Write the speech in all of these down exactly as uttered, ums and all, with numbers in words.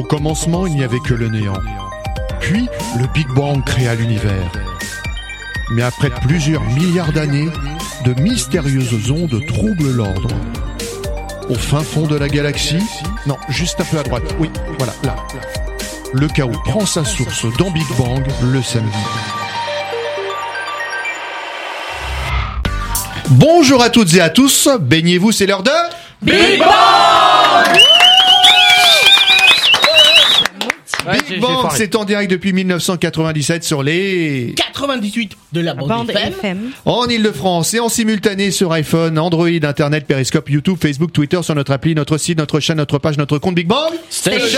Au commencement, il n'y avait que le néant. Puis, le Big Bang créa l'univers. Mais après plusieurs milliards d'années, de mystérieuses ondes troublent l'ordre. Au fin fond de la galaxie, non, juste un peu à droite, oui, voilà, là. Le chaos prend sa source dans Big Bang le samedi. Bonjour à toutes et à tous, baignez-vous, c'est l'heure de Big Bang. Big Bang, c'est en direct depuis dix-neuf cent quatre-vingt-dix-sept sur les quatre-vingt-dix-huit de la bande, bande F M. En Ile-de-France et en simultané sur iPhone, Android, Internet, Periscope, YouTube, Facebook, Twitter, sur notre appli, notre site, notre chaîne, notre page, notre compte Big Bang Station.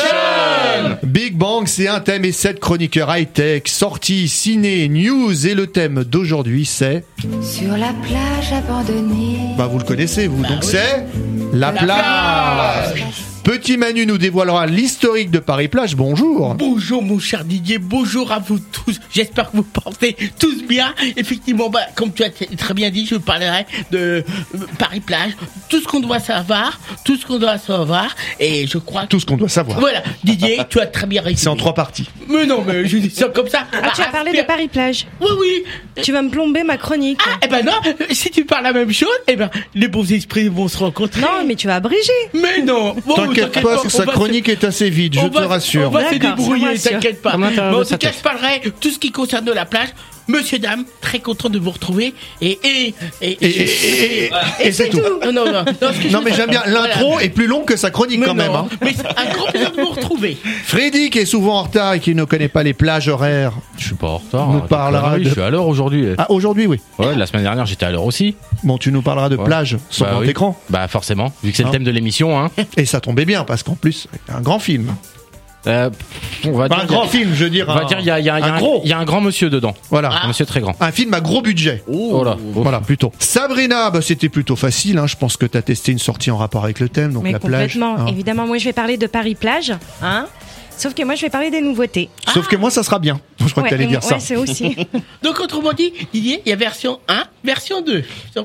Big Bang, c'est un thème et sept chroniqueurs high-tech, sorties, ciné, news, et le thème d'aujourd'hui c'est... Sur la plage abandonnée. Bah vous le connaissez vous, bah, donc oui. C'est... La, la plage. plage. Petit Manu nous dévoilera l'historique de Paris-Plage. Bonjour. Bonjour mon cher Didier, bonjour à vous tous. J'espère que vous portez tous bien. Effectivement, bah, comme tu as t- très bien dit, je parlerai de Paris-Plage. Tout ce qu'on doit savoir, tout ce qu'on doit savoir. Et je crois... Tout ce qu'on doit savoir. Voilà, Didier, tu as très bien réussi. C'est en trois parties. Mais non, mais je dis ça comme ça. Ah, tu vas parler de Paris-Plage. Oui, oui. Tu vas me plomber ma chronique. Ah, eh ben non, si tu parles la même chose, eh ben, les bons esprits vont se rencontrer. Non, mais tu vas abréger. Mais non. Bon, T'inquiète pas, pas sa chronique se... est assez vide, je te va, rassure. On va se débrouiller, t'inquiète pas. Mais en tout cas, tête. je parlerai tout ce qui concerne la plage. Monsieur, dame, très content de vous retrouver. Et et et et, et, et, et, et, et c'est tout. Non, non, non. Non, non mais j'aime bien. L'intro voilà. est plus longue que sa chronique mais quand non, même. Hein. Mais c'est un grand plaisir de vous retrouver. Freddy, qui est souvent en retard et qui ne connaît pas les plages horaires. Je suis pas en retard. Nous parlera de... de... Je suis à l'heure aujourd'hui. Ah, aujourd'hui, oui. Ouais, la semaine dernière, j'étais à l'heure aussi. Bon, tu nous parleras de ouais. plage sur bah, grand oui. écran. Bah, forcément, vu que c'est hein. le thème de l'émission. Hein. Et ça tombait bien, parce qu'en plus, c'est un grand film. Euh, on va pas dire, un grand film, je veux dire. On va un, dire, il y a, y a, y a un, un gros. Il y a un grand monsieur dedans. Voilà. Ah. Un monsieur très grand. Un film à gros budget. Oh, oh là. Oh. Voilà, plutôt. Sabrina, bah, c'était plutôt facile, hein. Je pense que t'as testé une sortie en rapport avec le thème, donc mais la plage. Complètement. Hein. Évidemment, moi, je vais parler de Paris-Plage, hein. Sauf que moi, je vais parler des nouveautés. Sauf ah. que moi, ça sera bien. Je crois ouais, que t'allais dire ouais, ça. Ouais, c'est aussi. Donc, autrement dit, Didier, il y a version un, version deux.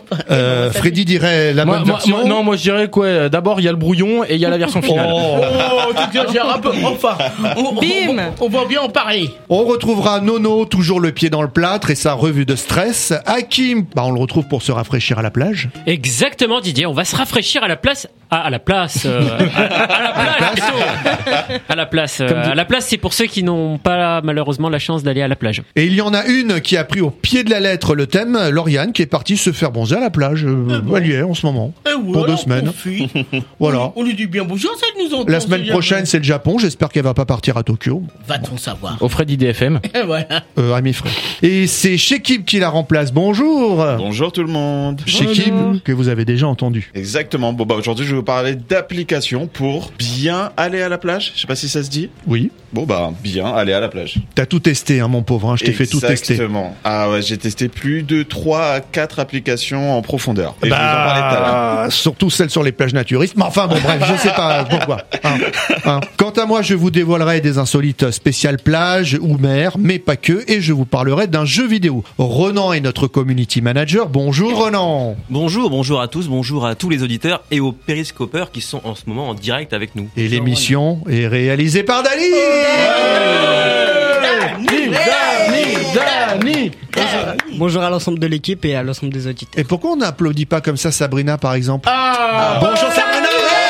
Euh, Freddy dirait la moi, bonne moi, version. Moi, non, moi, je dirais quoi. D'abord, il y a le brouillon et il y a la version finale. Oh, oh tu exagères un peu. Enfin, on, Bim. On, on, on va bien en parler. On retrouvera Nono, toujours le pied dans le plâtre et sa revue de stress. Hakim, bah, on le retrouve pour se rafraîchir à la plage. Exactement, Didier. On va se rafraîchir à la place. Ah, à la place. Euh, à, à la plage, plutôt. À la place. Euh, à la place, c'est pour ceux qui n'ont pas malheureusement la chance d'aller à la plage. Et il y en a une qui a pris au pied de la lettre le thème, Lauriane, qui est partie se faire bronzer à la plage. Euh, eh bon. Elle y est en ce moment. Eh ouais, pour deux semaines. Voilà. On lui dit bien bonjour, ça nous entend. La semaine prochaine, c'est le Japon. J'espère qu'elle va pas partir à Tokyo. Va-t-on savoir. Au Freddy D F M. Et voilà. Euh, à mes frères. Et c'est Shekib qui la remplace. Bonjour. Bonjour tout le monde. Shekib, que vous avez déjà entendu. Exactement. Bon bah aujourd'hui, je vais vous parler d'applications pour bien aller à la plage. Je sais pas si ça se dit. Oui. Bon bah bien aller à la plage. T'as tout testé, hein, mon pauvre. Hein. Je t'ai fait tout tester. Exactement. Ah ouais, j'ai testé plus de trois à quatre applications en profondeur. Et bah, je vous en parlais tout à l'heure. Surtout celles sur les plages naturistes. Mais enfin bon, bref, je sais pas pourquoi. Hein, hein. Quant à moi, je vous dévoilerai des insolites spéciales plage ou mer, mais pas que, et je vous parlerai d'un jeu vidéo. Renan est notre community manager. Bonjour Renan. Bonjour, bonjour à tous, bonjour à tous les auditeurs et aux périscopeurs qui sont en ce moment en direct avec nous. Et l'émission est réalisée par Dani. Dani, Dani, Bonjour à l'ensemble de l'équipe et à l'ensemble des auditeurs. Et pourquoi on n'applaudit pas comme ça Sabrina par exemple? Ah, bonjour Sabrina.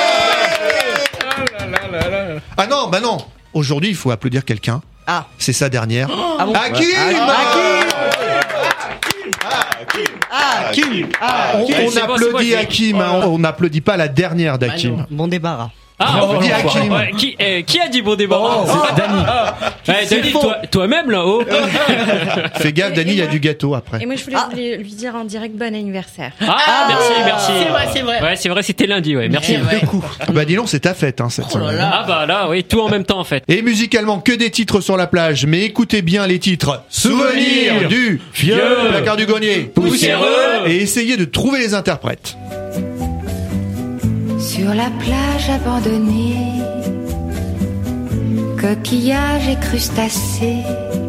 Ah non, bah non. Aujourd'hui, il faut applaudir quelqu'un. Ah, c'est sa dernière. Ah bon Hakim. Hakim. On, on applaudit Hakim, hein, on n'applaudit pas la dernière d'Hakim. Bon débarras. Ah, on dit Hakim. Ouais, qui, euh, qui a dit bon débarras? Oh, c'est Dani. Ah, ouais, Dani, toi, toi-même là-haut. Fais gaffe, Dani, il y a du gâteau après. Et moi, je voulais ah. lui, lui dire en direct bon anniversaire. Ah, ah merci, merci. C'est vrai, c'est vrai. Ouais, c'est vrai, c'était lundi, ouais. Merci. Ouais. Coup. Bah dis donc, c'est ta fête, hein, cette oh là là. Ah bah là, oui, tout en même temps en fait. Et musicalement, que des titres sur la plage, mais écoutez bien les titres. Souvenir du vieux placard du grenier, poussiéreux, et essayez de trouver les interprètes. Sur la plage abandonnée, coquillages et crustacés,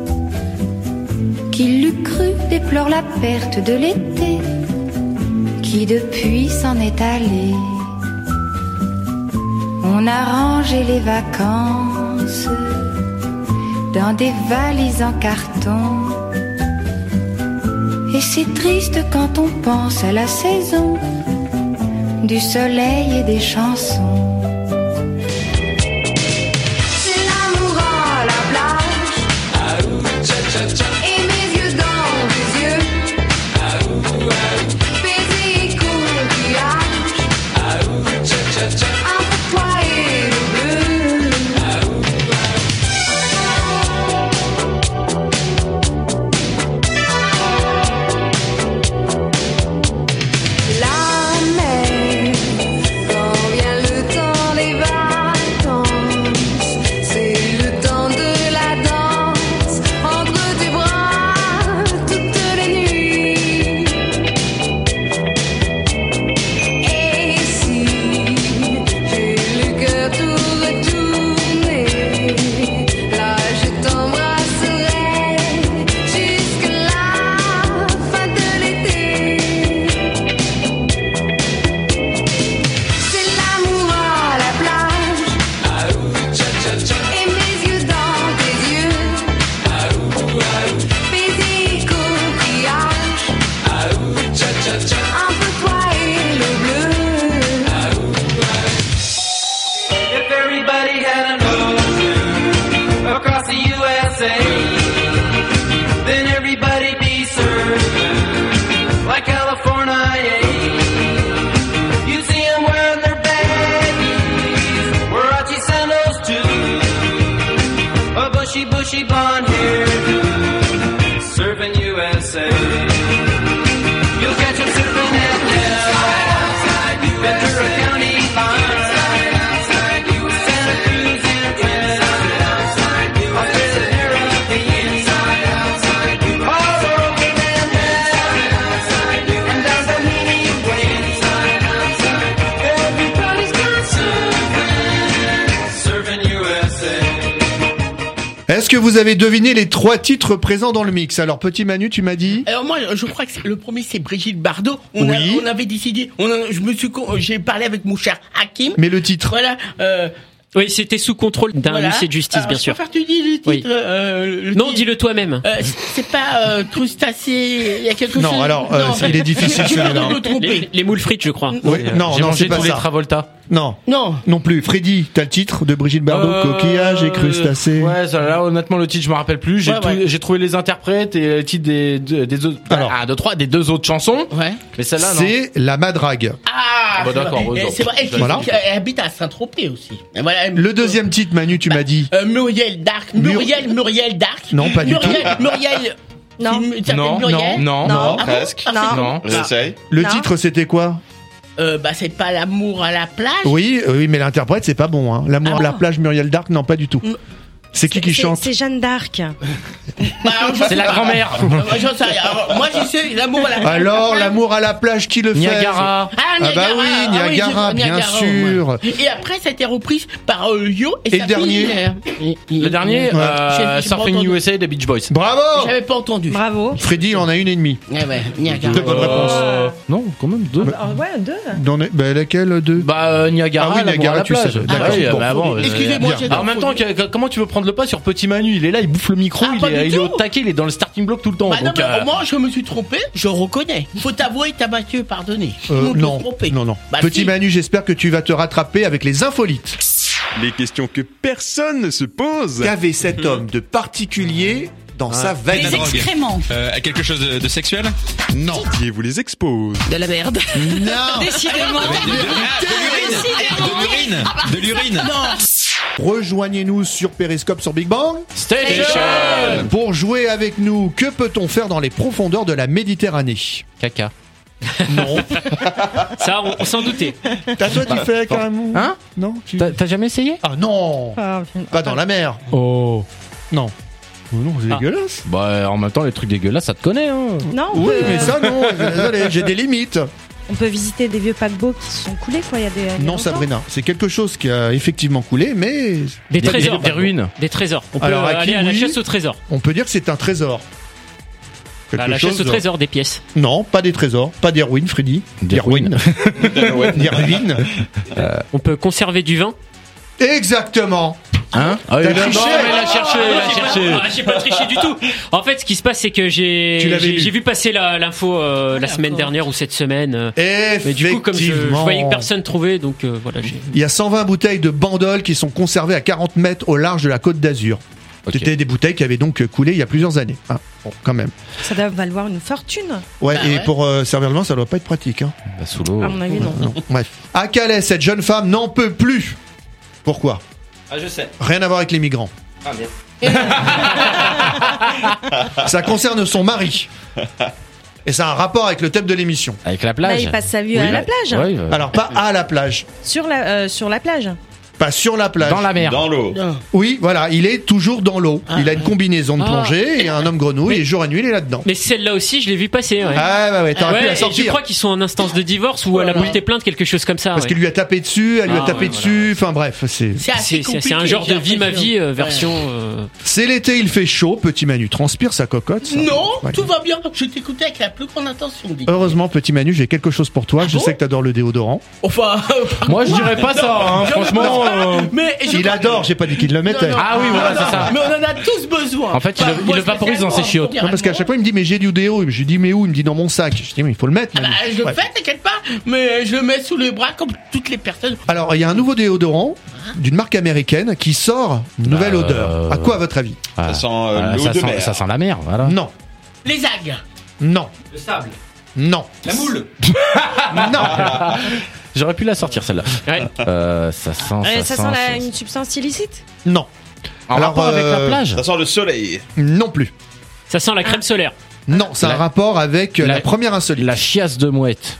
qui l'eût cru déplore la perte de l'été, qui depuis s'en est allé. On a rangé les vacances vacances dans des valises en carton. Et c'est triste quand on pense à la saison du soleil et des chansons. C'est l'amour à la plage, et mes yeux dans les yeux, baiser et coquillage, un peu toi et le bleu. La mer, quand vient le temps des vacances, c'est le temps de la danse, entre tes bras toutes les nuits. Et si j'ai le cœur tout retourné, là je t'embrasserai jusqu'à la fin de l'été. C'est l'amour à la plage, et mes yeux dans tes yeux, baiser et coquillage, un peu toi et le bleu. If everybody had an ocean across the U S A, then everybody'd be served like California. You'd see them wearing their baggies, Warachi sandals too, a bushy, bushy blonde hairdo, surfing U S A. You'll catch them surfing at Napa, Ventura County line, Santa Cruz and Tennessee, Australia, Caribbean, all over Manhattan, and down Bohemian Way. Everybody's got surfing, surfing U S A. Est-ce que vous avez deviné les trois titres présents dans le mix? Alors, petit Manu, tu m'as dit? Alors moi, je crois que c'est- le premier c'est Brigitte Bardot. On, Oui. a, on avait décidé. On a- je me suis, con- j'ai parlé avec mon cher Hakim. Mais le titre? Voilà. Euh, Oui, c'était sous contrôle d'un voilà. huissier de justice, Alors, bien je sûr. préfère que tu dis le titre. Oui. euh, le Non, titre. dis-le toi-même. Euh, c'est pas euh, crustacé. Il y a quelque chose. Non, alors, euh, il est difficile, J'ai peur celui-là. de me tromper. Les, les moules frites, je crois. Oui, non, J'ai non, mangé c'est pas tous les ça. Travolta. Non, Non. non plus. Freddy, t'as le titre de Brigitte Bardot, Euh, coquillage et crustacé. Ouais, ça, là, honnêtement, le titre, je me rappelle plus. J'ai Ouais, tout- ouais. j'ai trouvé les interprètes et le titre des, des, des autres, Alors. ah, deux, trois, des deux autres chansons. Ouais. Mais celle-là, non. C'est La Madrague. Ah. Bon, c'est d'accord, vrai. bon, Et c'est vrai. Elle, Voilà. elle habite à Saint-Tropez aussi. Et voilà. Le deuxième titre, Manu, tu m'as dit? Euh, Muriel Dark. Mur- Muriel, Muriel Dark. Non, pas du Muriel, Muriel. Non. Une certaine Non, Muriel. non, Non. Ah bon Presque. Ah, c'est Non. bon. Non. J'essaye. Le Non. titre, c'était quoi? Euh, bah c'est pas l'amour à la plage. Oui, oui, mais l'interprète, c'est pas bon, hein. L'amour Ah à la bon plage, Muriel Dark, non, pas du tout. Mm. C'est qui qui C'est- chante? C'est Jeanne d'Arc. Bah, alors, je C'est sais la pas. grand-mère. Euh, moi, j'en sais rien. Alors, moi je sais l'amour à la plage. Alors, l'amour à la plage, qui le fait? Niagara. Ah, Ah bah oui, ah Niagara, je- bien Niagara, sûr. ouais. Et après, ça a été reprise par euh, Yo et, Et sa le dernier fille, euh, et- et- Le dernier, Ouais. euh, J'ai- j'ai pas Surfing entendu. U S A des Beach Boys. Bravo! J'avais pas entendu. Bravo. Freddy, il en a une et demie. Ouais, ouais, Niagara. Deux bonnes réponses. Euh, non, quand même deux. Ah ouais, deux. Dans les- bah, laquelle, deux? Bah, euh, Niagara, Ah oui, l'amour Niagara, à la tu plage. sais. Ah D'accord. oui, Bon. bah bon, euh, Excusez-moi, bien. j'ai Alors, en même temps, que- que- comment tu veux prendre le pas sur Petit Manu? Il est là, il bouffe le micro, Ah, il, pas est, du il est au tout. taquet, il est dans le starting block tout le temps. Bah non, donc, mais euh, au moins, je me suis trompé, je reconnais. Faut t'avouer, t'as Mathieu, pardonner. Tout le Euh, monde peut non, se tromper. non, non. Bah, Petit si. Manu, j'espère que tu vas te rattraper avec les infolites. Les questions que personne ne se pose. Qu'avait cet homme de particulier dans sa valise? Des excréments. Euh, quelque chose de, de sexuel? Non. Didier vous les expose. De la merde. Non. Décidément. De l'urine. De l'urine. Rejoignez-nous sur Periscope sur Big Bang Station. Pour jouer avec nous, que peut-on faire dans les profondeurs de la Méditerranée? Caca. Non. Ça, on, on s'en doutait. T'as toi, tu fais carrément? Hein? Non, tu... T'as t'as jamais essayé? Ah non. Ah, Pas dans la mer. Oh. Non. Oh non, c'est Ah. dégueulasse. Bah, en même temps, les trucs dégueulasses, ça te connaît, hein. Non, on Oui, peut- mais ça non, désolé, j'ai des limites. On peut visiter des vieux paquebots qui se sont coulés, quoi. Il y a des. il y a Non, longtemps. Sabrina, c'est quelque chose qui a effectivement coulé, mais Des Des- trésors. des- des ruines. Des trésors. On peut Alors, à qui, aller à la oui chasse au trésor. on peut dire que c'est un trésor. Quelque À la chose- chasse au trésor des pièces. Non, pas des trésors, pas des ruines, Freddy. Des ruines. Des ruines. On peut conserver du vin. Exactement. Hein ah, il a, non, mais il a cherché, il a J'ai cherché. pas, j'ai pas triché du tout. En fait, ce qui se passe, c'est que j'ai Tu l'avais j'ai, lu. j'ai vu passer la, l'info euh, la semaine dernière ou cette semaine. euh, Mais du coup, comme je, je Effectivement. voyais que personne trouvait, donc euh, voilà, j'ai. Il y a cent vingt bouteilles de Bandol qui sont conservées à quarante mètres au large de la Côte d'Azur. Ok. C'était des bouteilles qui avaient donc coulé il y a plusieurs années. Ah, bon, quand même. Ça doit valoir une fortune. Ouais, Bah et ouais. pour euh, servir le vin, ça doit pas être pratique. Hein. Bah, sous l'eau. À mon avis, non. Non, bref. À Calais, cette jeune femme n'en peut plus. Pourquoi ? Ah, je sais. Rien à voir avec les migrants. Ah, bien. Ça concerne son mari. Et ça a un rapport avec le thème de l'émission. Avec la Là, plage. il passe sa vie à la plage. Ouais, euh, Alors, pas à la plage. Sur la, euh, sur la plage. Pas sur la plage. dans la mer. Dans l'eau. Oui, voilà, il est toujours dans l'eau. Ah, il a une combinaison de Ah. plongée et un homme grenouille et jour et nuit, il est là-dedans. Mais celle-là aussi, je l'ai vu passer. Ouais. Ah, ouais, ouais, t'aurais Ouais, pu la et je sortir. crois qu'ils sont en instance de divorce ou elle a Voilà. porté plainte, quelque chose comme ça. Parce ouais. qu'il lui a tapé dessus, elle lui a Ah, tapé ouais, dessus, enfin bref, c'est... C'est assez C'est, c'est, compliqué. c'est un genre j'ai de vie ma l'impression. vie euh, Ouais. version. euh, C'est l'été, il fait chaud, petit Manu transpire sa cocotte. ça. Non, Ouais. tout va bien. Je t'écoutais avec la plus grande attention. Dis. Heureusement, petit Manu, j'ai quelque chose pour toi. Ah je bon sais que t'adores le déodorant. Enfin, Moi, je dirais pas ça, hein, franchement. euh, mais je Il crois- adore, j'ai pas dit qu'il le mettait. Non, non, Ah oui, voilà, non, c'est ça. Mais on en a tous besoin. En fait, il Enfin, le- il moi, le vaporise dans ses chiottes. Non, parce qu'à chaque fois, il me dit, mais j'ai du déo. Je lui dis, mais où? Il me dit, dans mon sac. Je dis, mais il faut le mettre. Ah Manu. bah, je le Ouais. fais, t'inquiète pas, mais je le mets sous les bras comme toutes les personnes. Alors, il y a un nouveau déodorant d'une marque américaine qui sort une nouvelle Bah, odeur. euh, À quoi, à votre avis? ah, Ça sent euh, ah, l'eau ça de sent- mer. Ça sent la mer, voilà. Non, Les algues. non, Le sable. non, La moule. non. J'aurais pu la sortir celle-là. Ouais. Euh, ça sent. Euh, ça ça sent, sent la- ça- une substance illicite. Non. En Alors, rapport avec la euh, plage. Ça sent le soleil. Non plus. Ça sent la crème solaire. Non, ça a La- un rapport avec euh, la, la- première insolite. La chiasse de mouette.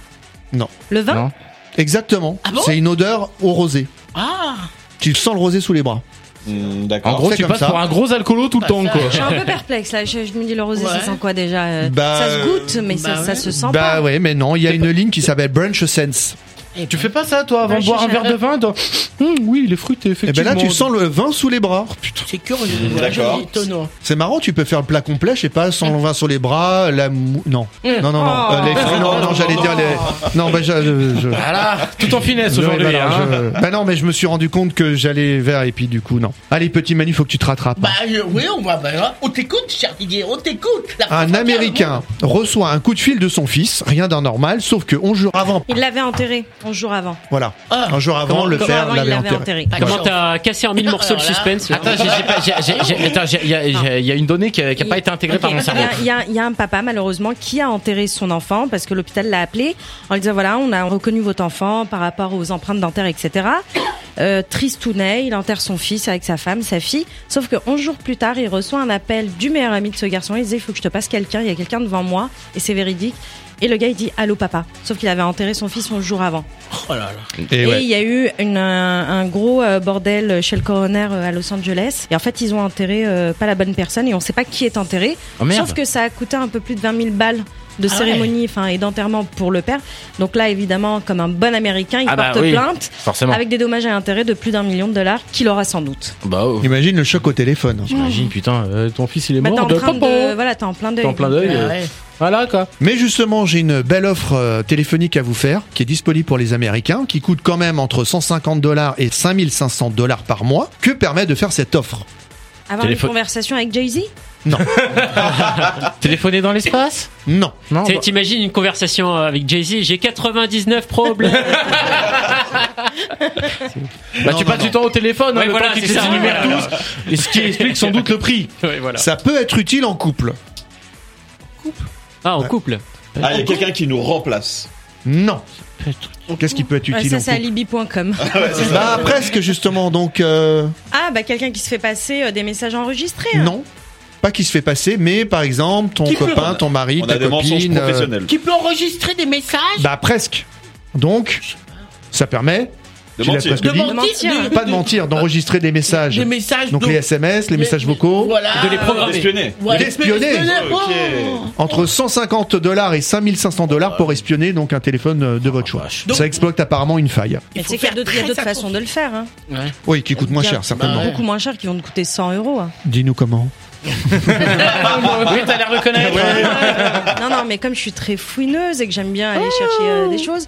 Le vin. Non. Exactement. Ah bon C'est une odeur au rosé. Ah. Tu sens le rosé sous les bras. Hmm, En D'accord. gros, c'est tu comme passes ça. pour un gros alcoolo tout le Bah, temps, ça, quoi. Je suis un peu perplexe là. Je, je me dis le rosé, Ouais. ça sent quoi déjà euh, Bah, Ça se goûte, mais bah ça, ouais. ça se sent Bah pas. ouais, mais non, il y a une ligne qui s'appelle Brunch Sense. Tu fais pas ça, toi, avant Ouais, de boire je un verre cherche. de vin dans... Hum, oui, il est fruité, Et effectivement. ben là, tu sens le vin sous les bras. Oh, putain. C'est curieux. D'accord. C'est étonnant. C'est marrant, tu peux faire le plat complet, je sais pas, sans le vin sur les bras, la mou... Non. Non, non, non. Oh. Euh, les fruits, non, non, j'allais dire les... Non, bah, je... je- je- Voilà, tout en finesse Ouais, aujourd'hui. bah, non, hein. je- bah non, mais je me suis rendu compte que j'allais vers et puis du coup, non. Allez, petit Manu, faut que tu te rattrapes. Bah je- oui, on va. Bah, on t'écoute, cher Didier, on t'écoute. La Un première Américain reçoit un coup de fil de son fils, rien d'anormal, sauf que onze jours avant, Il l'avait enterré onze jours avant. voilà, Ah. un jour avant, Comment- le Jour père avant, il l'avait l'avait enterré. enterré. Pas de Comment chance. t'as cassé en mille Non, morceaux le alors là- suspense là Attends, j'ai- j'ai pas- j'ai- j'ai- j'ai- attends, j'ai- il y a- j'ai- il y a une donnée qui a qui a pas été intégrée par mon Il y, cerveau. a, il y a- il y a un papa malheureusement qui a enterré son enfant parce que l'hôpital l'a appelé en lui disant voilà on a reconnu votre enfant par rapport aux empreintes dentaires et cetera. Euh, tristounet, il enterre son fils avec sa femme, sa fille. Sauf que onze jours plus tard, il reçoit un appel du meilleur ami de ce garçon. Il disait il faut que je te passe quelqu'un, il y a quelqu'un devant moi et c'est véridique. Et le gars il dit allô papa. Sauf qu'il avait enterré son fils onze jours avant. Oh là là. Et Et ouais. il y a eu une, un, un gros euh, bordel chez le coroner euh, à Los Angeles. Et en fait, ils ont enterré euh, pas la bonne personne et on sait pas qui est enterré. Oh, merde. Sauf que ça a coûté un peu plus de vingt mille balles de Ah cérémonie enfin et d'enterrement pour le père. Donc là, évidemment, comme un bon Américain, il Ah bah porte oui, plainte forcément. avec des dommages et intérêts de plus d'un million de dollars qu'il aura sans doute. Bah, oh. Imagine le choc au téléphone. J'imagine, putain, euh, ton fils il est Bah, t'es mort en de train papa. de, voilà, t'es en plein deuil. T'es en plein Donc, deuil. euh, Ah ouais. Voilà, quoi. Mais justement, j'ai une belle offre euh, téléphonique à vous faire, qui est disponible pour les Américains, qui coûte quand même entre cent cinquante dollars et cinq mille cinq cents dollars par mois. Que permet de faire cette offre? Avoir Téléphone- une conversation avec Jay-Z. Non, Téléphoner dans l'espace non. Non. Tu sais, bah- T'imagines une conversation avec Jay-Z, j'ai quatre-vingt-dix-neuf problèmes. Bah, tu passes du temps au téléphone, hein, Ouais, le voilà, temps qu'ils c'est te les ça. énumèrent tous. Et ce qui explique sans doute le prix. Ouais, voilà. Ça peut être utile en couple. Ah, en couple. Ah, il y a quelqu'un qui nous remplace. Non. Qu'est-ce qui peut être Ouais, utile ça, en c'est couple? alibi point com. Bah presque justement, donc euh, Ah, bah quelqu'un qui se fait passer euh, des messages enregistrés. hein. non. Pas qui se fait passer, mais par exemple ton Qui peut- copain, ton mari, On ta a des mensonges copine. euh, professionnels. Qui peut enregistrer des messages bah presque. Donc ça permet De tu l'as mentir. presque de dit, mentir, mentir. de- pas de mentir, d'enregistrer des messages. Des messages. Donc de- les S M S, les messages vocaux. Voilà. De les programmer. D'espionner. Ouais, D'espionner. Oh. Ok. Entre cent cinquante dollars et cinq mille cinq cents dollars pour espionner donc un téléphone euh, de votre choix. Donc- Ça exploite apparemment une faille. Mais Il tu faut sais qu'il y a faire d'autres il y a très d'autres attention. façons de le faire. Hein. Oui, qui coûte moins Bien. cher certainement. Bah ouais. Beaucoup moins cher, qui vont te coûter cent euros. hein. Dis-nous comment. Oui, t'as l'air de connaître. Non, non, mais comme je suis très fouineuse et que j'aime bien aller chercher euh, des choses,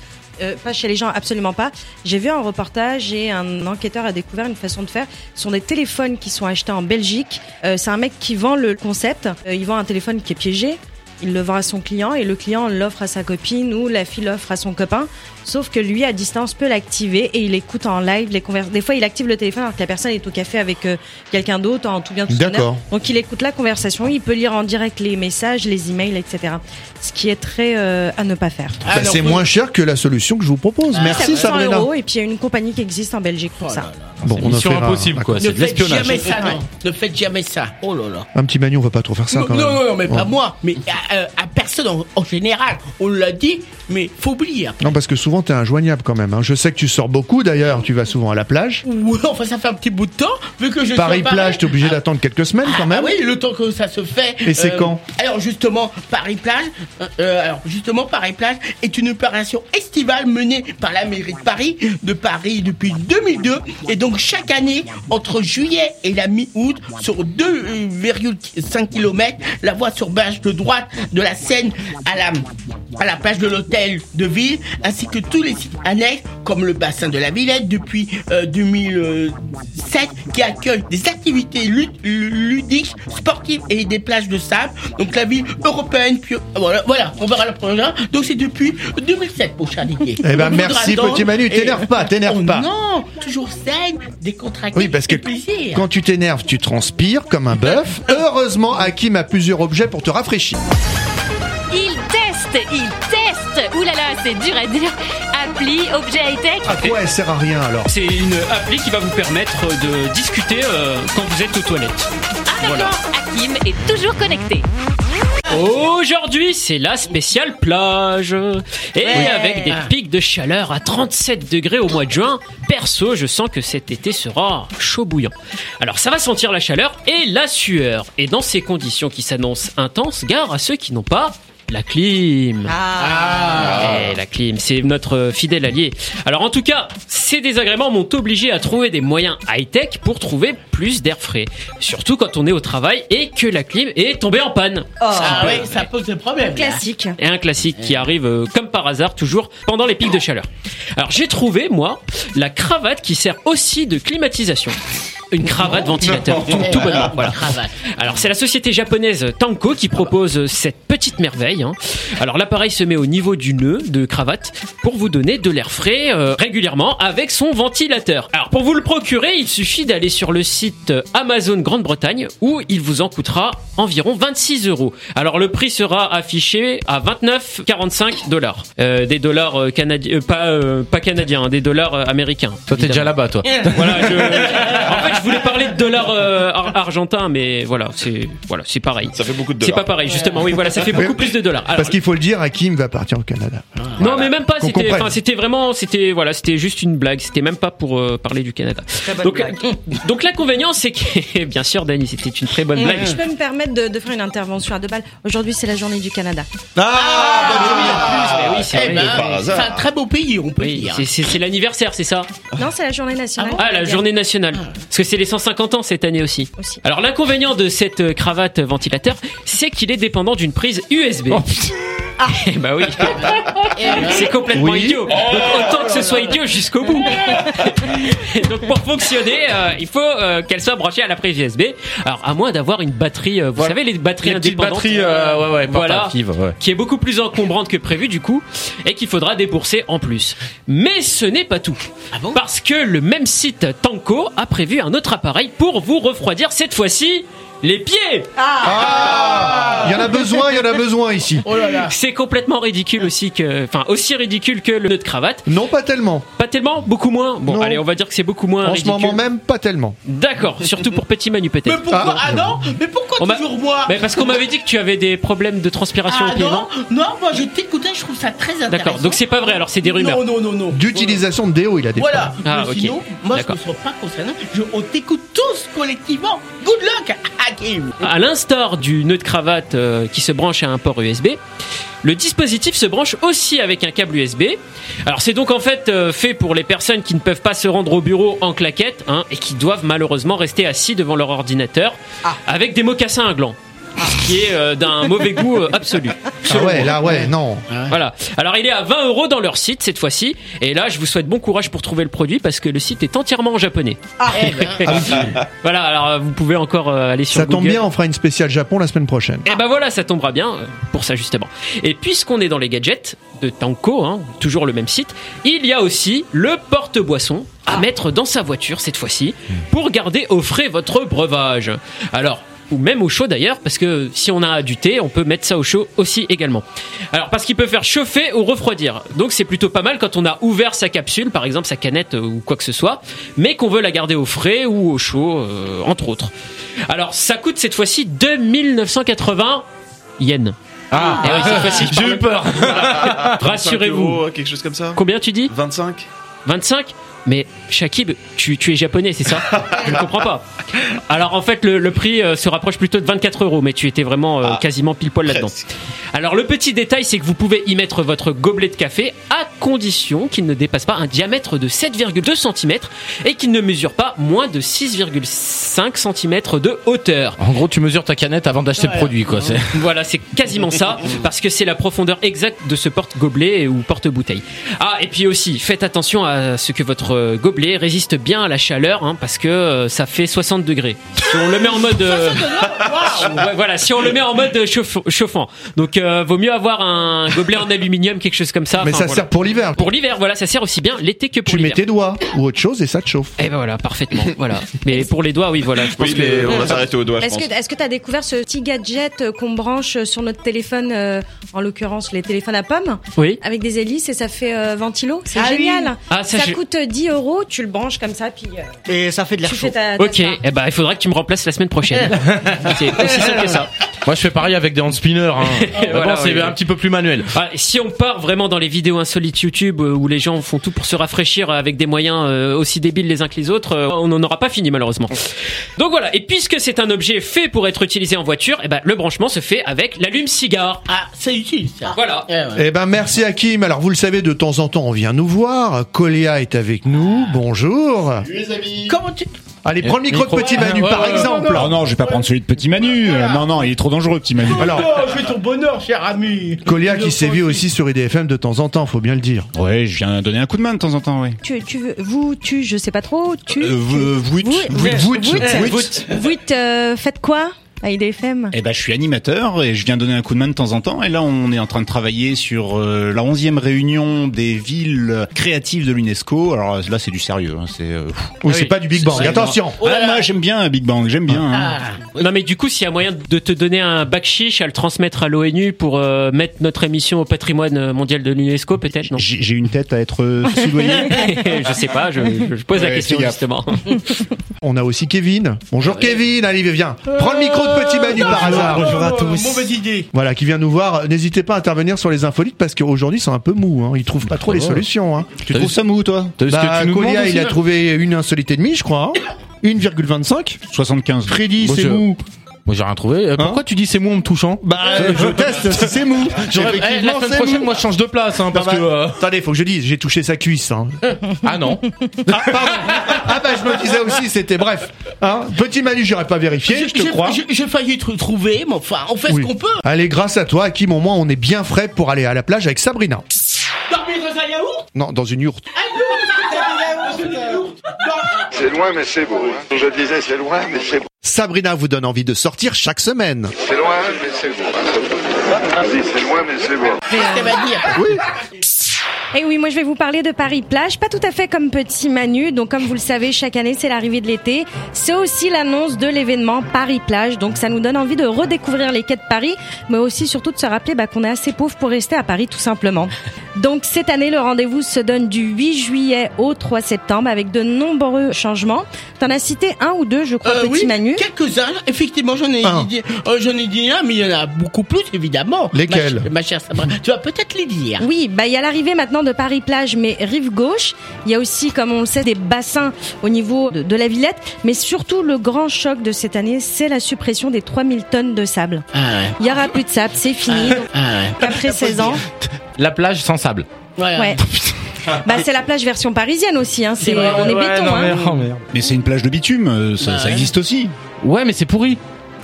euh, pas chez les gens, absolument pas. J'ai vu un reportage et un enquêteur a découvert une façon de faire. Ce sont des téléphones qui sont achetés en Belgique. Euh, c'est un mec qui vend le concept. Euh, il vend un téléphone qui est piégé. Il le vend à son client et le client l'offre à sa copine ou la fille l'offre à son copain. Sauf que lui, à distance, peut l'activer et il écoute en live les conversations. Des fois, il active le téléphone alors que la personne est au café avec euh, quelqu'un d'autre en tout bien tout honneur. D'accord. Donc, il écoute la conversation, il peut lire en direct les messages, les emails, et cetera. Ce qui est très euh, à ne pas faire. Bah, c'est moins cher que la solution que je vous propose. Merci ça coûte cent Sabrina. euros et puis il y a une compagnie qui existe en Belgique pour Oh ça. là là. Bon, on Mission offrira impossible, un- quoi. Ne C'est de faites l'espionnage. jamais ça, non. Ne faites jamais ça. Oh là là. Un petit Manu, on va pas trop faire ça Non, quand même. non, non, mais pas Ouais. moi, mais à, euh, à personne en, en général. On l'a dit, mais faut oublier. après. Non, parce que souvent t'es injoignable quand même. Hein. Je sais que tu sors beaucoup d'ailleurs, tu vas souvent à la plage. Ouais, enfin, ça fait un petit bout de temps, vu que je Paris suis à Paris. plage, t'es obligé d'attendre quelques semaines quand même. Ah oui, le temps que ça se fait. Et c'est quand Alors justement, Paris Plage, euh, euh, alors justement, Paris Plage est une opération estivale menée par la mairie de Paris, de Paris depuis deux mille deux, et donc chaque année, entre juillet et la mi-août, sur deux virgule cinq kilomètres, la voie sur berge de droite de la Seine à la à la plage de l'hôtel de ville, ainsi que tous les sites annexes, comme le bassin de la Villette depuis euh, deux mille sept, qui accueille des activités lu- ludiques, sportives et des plages de sable. Donc la ville européenne, puis voilà, voilà, on verra le programme. Donc c'est depuis deux mille sept, mon cher Didier. Eh ben, Donc, merci, faudra attendre. petit Manu, Et- t'énerve pas, t'énerve Oh pas. Non, toujours saine, décontracté. Oui, parce que et plaisir. quand tu t'énerves, tu transpires comme un bœuf. Heureusement, Hakim a plusieurs objets pour te rafraîchir. Il teste, il teste. Ouh là là, c'est dur à dire. Appli, objet high-tech. À quoi elle sert à rien alors? C'est une appli qui va vous permettre de discuter euh, quand vous êtes aux toilettes. Ah d'accord, Hakim est toujours connecté. Aujourd'hui, c'est la spéciale plage. Et Ouais. avec des pics de chaleur à trente-sept degrés au mois de juin, perso, je sens que cet été sera chaud bouillant. Alors, ça va sentir la chaleur et la sueur. Et dans ces conditions qui s'annoncent intenses, gare à ceux qui n'ont pas la clim. Ah. Eh, la clim, c'est notre fidèle allié. Alors en tout cas, ces désagréments m'ont obligé à trouver des moyens high-tech pour trouver plus d'air frais. Surtout quand on est au travail et que la clim est tombée en panne. Ah oui, ça pose des problèmes. Classique. Et un classique qui arrive euh, comme par hasard toujours pendant les pics de chaleur. Alors j'ai trouvé, moi, la cravate qui sert aussi de climatisation. Une cravate ventilateur, tout, tout bonnement. Voilà. Alors c'est la société japonaise Tanko qui propose cette petite merveille. Hein. Alors l'appareil se met au niveau du nœud de cravate pour vous donner de l'air frais euh, régulièrement avec son ventilateur. Alors pour vous le procurer, il suffit d'aller sur le site Amazon Grande-Bretagne où il vous en coûtera environ vingt-six euros. Alors le prix sera affiché à vingt-neuf virgule quarante-cinq dollars. Euh, des dollars euh, canadiens, euh, pas, euh, pas canadiens, hein, des dollars euh, américains. Toi, t'es déjà là-bas, toi. Voilà, je... En fait, je voulais parler de dollars euh, ar- argentins, mais voilà, c'est voilà, c'est pareil. Ça fait beaucoup de C'est dollars. pas pareil, justement. Oui, voilà, ça fait beaucoup plus de dollars. Alors, Parce qu'il faut le dire, Hakim va partir au Canada. non, mais même pas. Qu'on C'était, comprenne. enfin, c'était vraiment, c'était voilà, c'était juste une blague. C'était même pas pour euh, parler du Canada. Donc, euh, donc l'inconvénient, c'est que, bien sûr, Dani, c'était une très bonne blague. Je peux me permettre de, de faire une intervention à deux balles. Aujourd'hui, c'est la journée du Canada. Ah, mais oui, c'est Eh vrai. ben, c'est un très beau pays, on peut Oui, dire. c'est, c'est, c'est l'anniversaire, c'est ça? Non, c'est la journée nationale. Ah, la journée nationale. Parce que c'est les cent cinquante ans cette année aussi. Aussi. Alors, l'inconvénient de cette euh, cravate ventilateur, c'est qu'il est dépendant d'une prise U S B. Eh bah oui. C'est complètement Oui. idiot. Donc, autant que ce soit idiot jusqu'au bout. Et donc, pour fonctionner, euh, il faut euh, qu'elle soit branchée à la prise U S B. Alors, à moins d'avoir une batterie, euh, vous Voilà. savez, les batteries Les petites indépendantes. batteries, euh, ouais, ouais, Voilà. portatives, ouais. Qui est beaucoup plus encombrante que prévu du coup et qu'il faudra débourser en plus. Mais ce n'est pas tout. Parce que le même site Tanko a prévu un autre appareil pour vous refroidir cette fois-ci les pieds. Ah, il y en a besoin, il y en a besoin ici. Oh là là. C'est complètement ridicule aussi que, enfin aussi ridicule que le nœud de cravate. Non, pas tellement. Pas tellement, beaucoup moins. Bon, Non. allez, on va dire que c'est beaucoup moins En ce ridicule. moment même, pas tellement. D'accord, surtout pour petit Manu Mais peut-être. pourquoi Ah non, mais pourquoi On m'a- toujours moi Mais parce qu'on m'avait dit que tu avais des problèmes de transpiration Ah au pied, non non, non, moi je t'écoutais, je trouve ça très intéressant. D'accord, donc c'est pas vrai, alors c'est des rumeurs. Non, non, non, non. D'utilisation de déo, il a des Voilà. Ah, Mais ok. sinon, moi je D'accord. ne serais pas concerné. Je, on t'écoute tous collectivement. Good luck, Hakim. À l'instar du nœud de cravate euh, qui se branche à un port U S B, le dispositif se branche aussi avec un câble U S B. Alors c'est donc en fait euh, fait pour les personnes qui ne peuvent pas se rendre au bureau en claquette hein, et qui doivent malheureusement rester assis devant leur ordinateur avec des mocassins à gland. ce qui est euh, d'un mauvais goût euh, absolu. Ah ouais, là, ouais, non. Voilà. Alors, il est à vingt euros dans leur site cette fois-ci. Et là, je vous souhaite bon courage pour trouver le produit parce que le site est entièrement en japonais. Ah, eh ben. Voilà. Alors, euh, vous pouvez encore euh, aller sur Ça tombe Google. bien, on fera une spéciale Japon la semaine prochaine. Et ben voilà, ça tombera bien euh, pour ça justement. Et puisqu'on est dans les gadgets de Tanko, hein, toujours le même site, il y a aussi le porte-boisson à mettre dans sa voiture cette fois-ci pour garder au frais votre breuvage. Alors, ou même au chaud d'ailleurs, parce que si on a du thé, on peut mettre ça au chaud aussi également. Alors, parce qu'il peut faire chauffer ou refroidir. Donc, c'est plutôt pas mal quand on a ouvert sa capsule, par exemple sa canette ou quoi que ce soit, mais qu'on veut la garder au frais ou au chaud, euh, entre autres. Alors, ça coûte cette fois-ci deux mille neuf cent quatre-vingts yens. Ah, Et oui, cette fois-ci, je j'ai parle- eu peur. Rassurez-vous. vingt-cinq euros, quelque chose comme ça. Combien tu dis ? vingt-cinq. vingt-cinq ? Mais Shakib, tu, tu es japonais, c'est ça ? Je ne comprends pas. Alors en fait, le, le prix euh, se rapproche plutôt de vingt-quatre euros, mais tu étais vraiment euh, Ah, quasiment pile poil là-dedans. presque. Alors le petit détail, c'est que vous pouvez y mettre votre gobelet de café à condition qu'il ne dépasse pas un diamètre de sept virgule deux centimètres et qu'il ne mesure pas moins de six virgule cinq centimètres de hauteur. En gros, tu mesures ta canette avant d'acheter le produit, quoi. C'est... Voilà, c'est quasiment ça, parce que c'est la profondeur exacte de ce porte-gobelet ou porte-bouteille. Ah, et puis aussi, faites attention à ce que votre euh, gobelet résiste bien à la chaleur, hein, parce que euh, ça fait soixante degrés. Si on le met en mode... euh, ouais, voilà, si on le met en mode chauffe- chauffant. Donc, euh, vaut mieux avoir un gobelet en aluminium, quelque chose comme ça. Mais Enfin, ça voilà. sert pour l'hiver. Pour l'hiver, voilà, ça sert aussi bien l'été que pour Tu mets l'hiver. tes doigts ou autre chose et ça te chauffe. Et ben voilà, parfaitement, voilà. Mais pour les doigts, oui, voilà, je pense Oui, que... mais on va s'arrêter aux doigts, je Est-ce pense. que est-ce que tu as découvert ce petit gadget euh, qu'on branche sur notre téléphone, euh, en l'occurrence les téléphones à pommes, Oui. avec des hélices et ça fait euh, ventilo? C'est Ah oui. génial. Ah, ça, ça je- coûte dix euros, tu le branches comme ça, puis euh, Et ça fait de l'air tu chaud. fais ta. ta Ok, soirée. eh ben, il faudra que tu me remplaces la semaine prochaine. C'est aussi simple que ça. Moi, je fais pareil avec des hand spinners. Hein. Voilà, Bon, c'est oui, un oui. petit peu plus manuel. Ah, si on part vraiment dans les vidéos insolites YouTube euh, où les gens font tout pour se rafraîchir avec des moyens euh, aussi débiles les uns que les autres, euh, on n'en aura pas fini malheureusement. Donc voilà, et puisque c'est un objet fait pour être utilisé en voiture, eh ben, le branchement se fait avec l'allume-cigare. Ah, c'est utile ça. Voilà. Eh ouais. Eh ben merci Hakim. Alors vous le savez, de temps en temps on vient nous voir. Coléa est avec nous. Bonjour. Comment tu. Allez, prends le micro de Micro. Petit Manu Ouais, par ouais, ouais. exemple. Oh non, je vais pas prendre celui de Petit Manu. Euh, Non, non, il est trop dangereux, Petit Manu. Alors, Oh, fais ton bonheur, cher ami. Coléa qui sévit aussi sur I D F M de temps en temps, faut bien le dire. Ouais, je viens donner un coup de main de temps en temps, ouais. Tu, tu veux, vous, tu, je sais pas trop, tu. Euh, vous, vous, Vous, vous, vous, vous, vous, vous. vous, euh, faites quoi à I D F M? Eh ben, je suis animateur et je viens donner un coup de main de temps en temps. Et là, on est en train de travailler sur euh, la onzième réunion des villes créatives de l'UNESCO. Alors là, c'est du sérieux. Hein. C'est. Euh, pff. Oui, Ah c'est oui. pas du Big Bang. C'est- Attention. Ah, moi, j'aime bien Big Bang. J'aime bien. Hein. Non mais du coup, s'il y a moyen de te donner un bac chiche à le transmettre à l'ONU pour euh, mettre notre émission au patrimoine mondial de l'UNESCO, peut-être, non? J'ai j'ai une tête à être euh, soudoyé. Je sais pas, je, je pose la Ouais, question fais gaffe. justement. On a aussi Kevin. Bonjour Kevin. Allez, viens. Prends le micro de Petit Manu par hasard. Bonjour à tous. Mauvaise idée. Voilà, qui vient nous voir. N'hésitez pas à intervenir sur les infolites parce qu'aujourd'hui c'est un peu mou. Hein. Ils trouvent pas trop les solutions. Hein. Tu trouves ça mou, toi? T'as vu ce que Bah, tu nous Colia, demandes il a aussi, trouvé une insolite et demie, je crois. Hein. une virgule vingt-cinq. soixante-quinze. Freddy, Moi, c'est je- mou. Moi, j'ai rien trouvé. Euh, Pourquoi tu dis c'est mou en me touchant? Bah, je teste si c'est mou. J'aurais- eh, la Effectivement, semaine c'est prochaine, mou. moi, je change de place, hein, parce Bah, que. euh, Attendez, faut que je dise, j'ai touché sa cuisse. Hein. Ah non. Ah, pardon. Ah bah je me disais aussi, c'était bref. Hein. Petit Manu, j'aurais pas vérifié, je te J'ai- crois. j'ai- J'ai failli te trouver, mais enfin, on fait Oui. ce qu'on peut. Allez, grâce à toi, Hakim, au moins on est bien frais pour aller à la plage avec Sabrina. Dormir dans un yaourt. Non, dans une yourte. C'est loin, mais c'est beau. Hein. Je disais, c'est loin, mais c'est beau. Sabrina vous donne envie de sortir chaque semaine. C'est loin, mais c'est beau. Hein. Je dis, c'est loin, mais c'est beau. Qu'est-ce qu'elle va dire? Oui. Et oui, moi je vais vous parler de Paris-Plage, pas tout à fait comme Petit Manu. Donc comme vous le savez, chaque année c'est l'arrivée de l'été. C'est aussi l'annonce de l'événement Paris-Plage. Donc ça nous donne envie de redécouvrir les quais de Paris, mais aussi surtout de se rappeler bah, qu'on est assez pauvre pour rester à Paris tout simplement. Donc cette année, le rendez-vous se donne du huit juillet au trois septembre avec de nombreux changements. T'en as cité un ou deux, je crois, Euh, Petit oui, Manu. quelques-uns. Effectivement, j'en ai Un. dit, euh, j'en ai dit un, mais il y en a beaucoup plus, évidemment. Lesquels? ma, ch- ma chère Sabrina, tu vas peut-être les dire. Oui, bah il y a l'arrivée maintenant de Paris-Plage, mais rive gauche. Il y a aussi, comme on le sait, des bassins au niveau de, de la Villette. Mais surtout, le grand choc de cette année, c'est la suppression des trois mille tonnes de sable. Ah ouais. Il y aura plus de sable, c'est fini. Donc, Ah ouais. après seize ans, La plage sans sable. Ouais. ouais. Bah c'est la plage version parisienne aussi. Hein. C'est, on est béton. non, mais, hein. oh, merde. Mais c'est une plage de bitume, euh, ça, Bah ça ouais. existe aussi. Ouais, mais c'est pourri.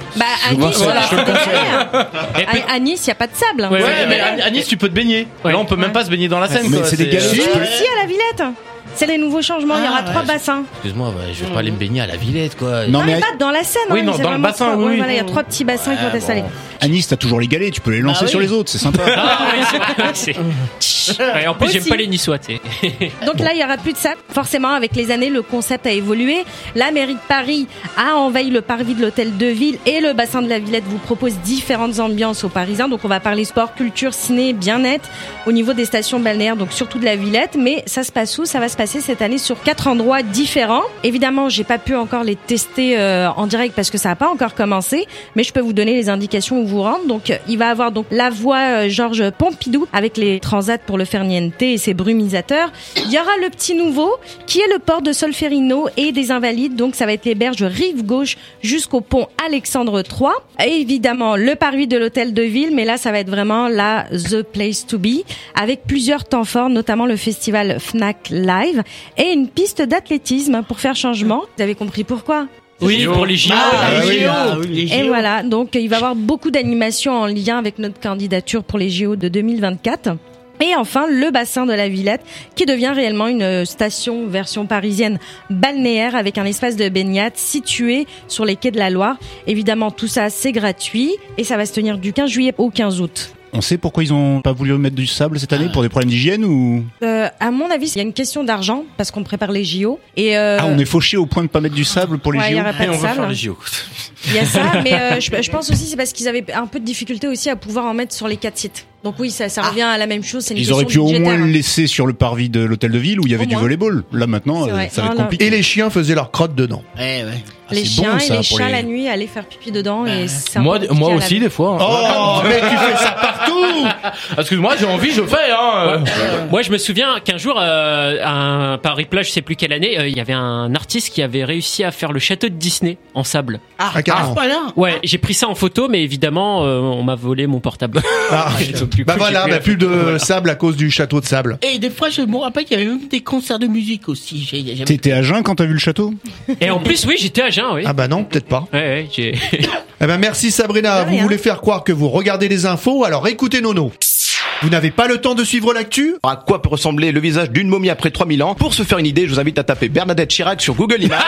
Bah, à Je Nice, vois, voilà, je le c'est conseille. pareil. À, à Nice, il n'y a pas de sable. Ouais, ouais, mais à à Nice, tu peux te baigner. Là, on peut même pas se baigner dans la Seine. Mais quoi. c'est des galets, Si, tu peux- si, à la Villette. C'est les nouveaux changements. Il y aura Ah, trois ouais, bassins. Excuse-moi, ouais, je vais pas aller me baigner à la Villette, quoi. Non, Non, mais mais à- pas dans la Seine. Oui, hein, non, c'est dans le vraiment bassin, trois- oui, oui. Voilà, il y a trois petits bassins qui vont installés. À Nice, t'as toujours les galets, tu peux les lancer Bah sur oui. les autres, c'est sympa. Ah oui, c'est vrai. c'est- Ouais, en plus, j'aime Aussi. pas les Niçois, tu sais. Donc là, il y aura plus de ça. Forcément, avec les années, le concept a évolué. La mairie de Paris a envahi le parvis de l'hôtel de ville et le bassin de la Villette vous propose différentes ambiances aux Parisiens. Donc on va parler sport, culture, ciné, bien-être au niveau des stations balnéaires, donc surtout de la Villette. Mais ça se passe où? Ça va se passer cette année sur quatre endroits différents. Évidemment, j'ai pas pu encore les tester euh, en direct parce que ça n'a pas encore commencé, mais je peux vous donner les indications où vous rendre. Donc il va avoir donc la voie euh, Georges Pompidou avec les transats pour le faire niente et ses brumisateurs. Il y aura le petit nouveau qui est le port de Solferino et des Invalides. Donc ça va être les berges rive gauche jusqu'au pont Alexandre trois. Et évidemment le parvis de l'hôtel de ville, mais là ça va être vraiment la the place to be avec plusieurs temps forts, notamment le festival Fnac Live et une piste d'athlétisme pour faire changement. Vous avez compris pourquoi? Oui, pour les J O. Ah, les les J O. J O. Les J O. Et voilà, donc il va y avoir beaucoup d'animations en lien avec notre candidature pour les J O de deux mille vingt-quatre. Et enfin, le bassin de la Villette, qui devient réellement une station version parisienne balnéaire avec un espace de baignade situé sur les quais de la Loire. Évidemment, tout ça, c'est gratuit et ça va se tenir du quinze juillet au quinze août. On sait pourquoi ils ont pas voulu mettre du sable cette année, pour des problèmes d'hygiène ou Euh, à mon avis, il y a une question d'argent parce qu'on prépare les J O. Et euh, Ah, on est fauché au point de pas mettre du sable pour les ouais, il J y O. aura pas de Et on va sable. faire les J O. Il y a ça, mais euh, je, je pense aussi c'est parce qu'ils avaient un peu de difficulté aussi à pouvoir en mettre sur les quatre sites. Donc oui, ça, ça revient à la même chose. C'est une Ils auraient pu question au moins budgétaire. le laisser sur le parvis de l'hôtel de ville où il y avait Au du moins. volleyball. Là maintenant, C'est euh, vrai. ça va Non, être là- compliqué. Et les chiens faisaient leur crotte dedans. Ouais, ouais. Les c'est chiens bon, et ça, les pour chats les- la nuit allaient faire pipi dedans et c'est un Moi, peu compliqué moi à aussi, laver. des fois. hein. Oh, mais tu fais ça partout! Excuse-moi, j'ai envie, je fais. Hein. Moi, je me souviens qu'un jour, euh, à un Paris-Plage, je sais plus quelle année, euh, il y avait un artiste qui avait réussi à faire le château de Disney en sable. Ah, Ah, carrément. voilà. Ouais, j'ai pris ça en photo, mais évidemment, euh, on m'a volé mon portable. Ah, Donc, du bah coup, voilà, j'ai bah plus plus la photo, de voilà. sable à cause du château de sable. Et des fois, je me rappelle qu'il y avait même des concerts de musique aussi. J'ai- j'ai- T'étais à jeun quand t'as vu le château? Et en plus, oui, j'étais à jeun, oui. Ah bah non, peut-être pas. Ouais, ouais, j'ai... Eh ben merci Sabrina, De vous rien. voulez faire croire que vous regardez les infos, alors écoutez Nono. Vous n'avez pas le temps de suivre l'actu? À quoi peut ressembler le visage d'une momie après trois mille ans? Pour se faire une idée, je vous invite à taper Bernadette Chirac sur Google Images.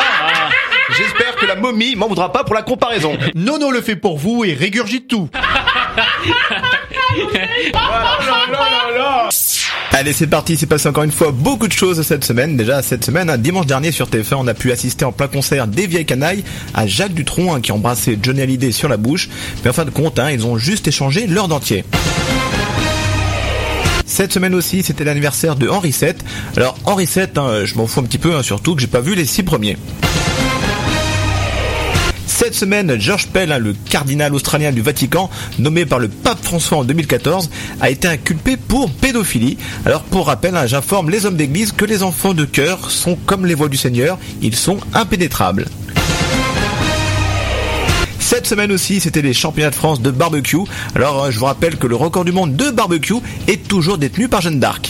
J'espère que la momie m'en voudra pas pour la comparaison. Nono le fait pour vous et régurgite tout. Allez, c'est parti, c'est passé encore une fois beaucoup de choses cette semaine. Déjà, cette semaine, un dimanche dernier sur T F un, on a pu assister en plein concert des Vieilles Canailles à Jacques Dutronc, hein, qui embrassait Johnny Hallyday sur la bouche. Mais en fin de compte, hein, ils ont juste échangé leur dentier. Cette semaine aussi, c'était l'anniversaire de Henri sept. Alors, Henri sept, hein, je m'en fous un petit peu, hein, surtout que j'ai pas vu les six premiers. Cette semaine, George Pell, hein, le cardinal australien du Vatican, nommé par le pape François en deux mille quatorze, a été inculpé pour pédophilie. Alors pour rappel, hein, j'informe les hommes d'église que les enfants de cœur sont comme les voies du Seigneur, ils sont impénétrables. Cette semaine aussi, c'était les championnats de France de barbecue. Alors je vous rappelle que le record du monde de barbecue est toujours détenu par Jeanne d'Arc.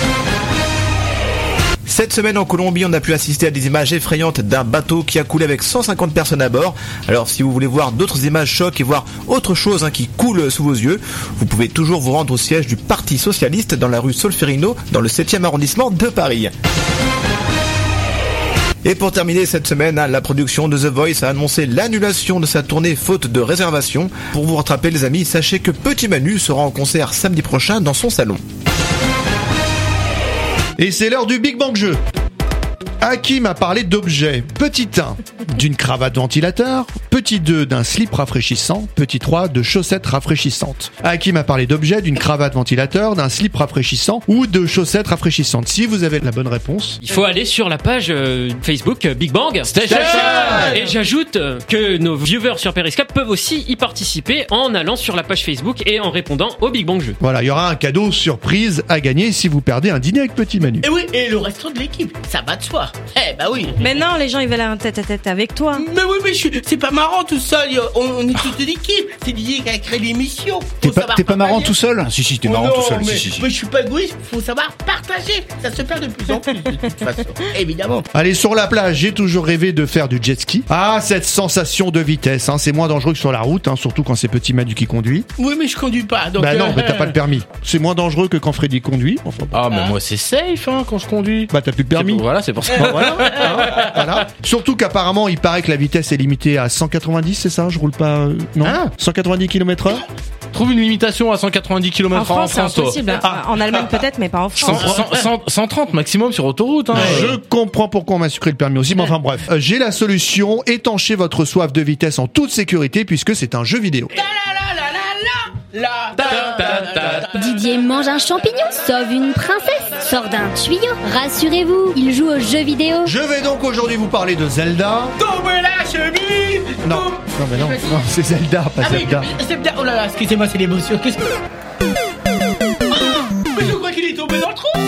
Cette semaine en Colombie, on a pu assister à des images effrayantes d'un bateau qui a coulé avec cent cinquante personnes à bord. Alors si vous voulez voir d'autres images chocs et voir autre chose hein, qui coule sous vos yeux, vous pouvez toujours vous rendre au siège du Parti Socialiste dans la rue Solferino, dans le septième arrondissement de Paris. Et pour terminer cette semaine, hein, la production de The Voice a annoncé l'annulation de sa tournée faute de réservation. Pour vous rattraper les amis, sachez que Petit Manu sera en concert samedi prochain dans son salon. Et c'est l'heure du Big Bang Jeu. Hakim a parlé d'objets. Petit un, d'une cravate ventilateur. Petit deux, d'un slip rafraîchissant. Petit trois, de chaussettes rafraîchissantes. Hakim a parlé d'objets, d'une cravate ventilateur, d'un slip rafraîchissant ou de chaussettes rafraîchissantes. Si vous avez la bonne réponse. Il faut aller sur la page euh, Facebook euh, Big Bang Station. Et j'ajoute euh, que nos viewers sur Periscope peuvent aussi y participer en allant sur la page Facebook et en répondant au Big Bang Jeu. Voilà, il y aura un cadeau surprise à gagner si vous perdez un dîner avec Petit Manu. Et oui, et le restant de l'équipe, ça va de soi. Eh bah oui. Mais non, les gens ils veulent un tête-à-tête avec toi. Mais oui, mais je suis- c'est pas marrant tout seul. On, on est toute une équipe. C'est Didier qui a créé l'émission. T'es Faut pas, savoir t'es pas marrant partager. tout seul? Si, si, t'es Oh marrant non, tout seul. Mais, Si, si, si. mais je suis pas égoïste. Faut savoir partager. Ça se perd de plus en plus de toute façon. Évidemment. Allez, sur la plage, j'ai toujours rêvé de faire du jet ski. Ah, cette sensation de vitesse, hein, c'est moins dangereux que sur la route, hein, surtout quand c'est petit Manu qui conduit. Oui, mais je conduis pas. Donc, bah non, euh, mais t'as pas le permis. C'est moins dangereux que quand Freddy conduit. Enfin, Ah, mais moi, c'est safe, hein, quand je conduis. bah t'as plus le permis. C'est pour- Voilà, c'est pour ça. Bon, voilà, hein, voilà. Surtout qu'apparemment, il paraît que la vitesse est limitée à cent quatre-vingt-dix, c'est ça? Je roule pas, euh, non? Ah. cent quatre-vingt-dix kilomètres heure? Trouve une limitation à cent quatre-vingt-dix En kilomètres heure en France, c'est France, toi. impossible. hein. En Allemagne peut-être, mais pas en cent, France. cent, cent, cent trente maximum sur autoroute. Hein. Je comprends pourquoi on m'a sucré le permis aussi, mais enfin bref. Euh, J'ai la solution, étanchez votre soif de vitesse en toute sécurité puisque c'est un jeu vidéo. Là, ta, ta, ta, ta. Didier mange un champignon, sauve une princesse, sort d'un tuyau. Rassurez-vous, il joue aux jeux vidéo. Je vais donc aujourd'hui vous parler de Zelda. Tombe la chemise. Non, Tombe- non mais non, non c'est Zelda, pas Ah oui, Zelda. Zelda. Oh là là, excusez-moi, c'est l'émotion. Qu'est-ce que... Oh, mais je crois qu'il est tombé dans le trou.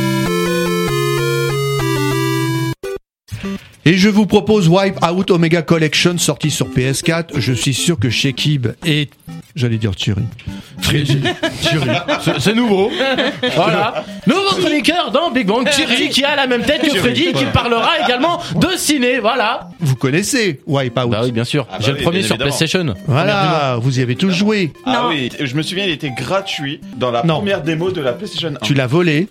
Et je vous propose Wipeout Omega Collection sorti sur P S quatre. Je suis sûr que Shekib et... J'allais dire Thierry. Freddy. Thierry. C'est- C'est nouveau. Voilà. Nouveau chroniqueur dans Big Bang. Thierry qui a la même tête que Thierry, Freddy et qui voilà. parlera également de ciné. Voilà. Vous connaissez Wipeout? Bah oui, bien sûr. Ah bah J'ai oui, le premier bien sur évidemment. PlayStation. Voilà, vous y avez tous joué. Ah oui, je me souviens, il était gratuit dans la Non. première démo de la PlayStation un. Tu l'as volé.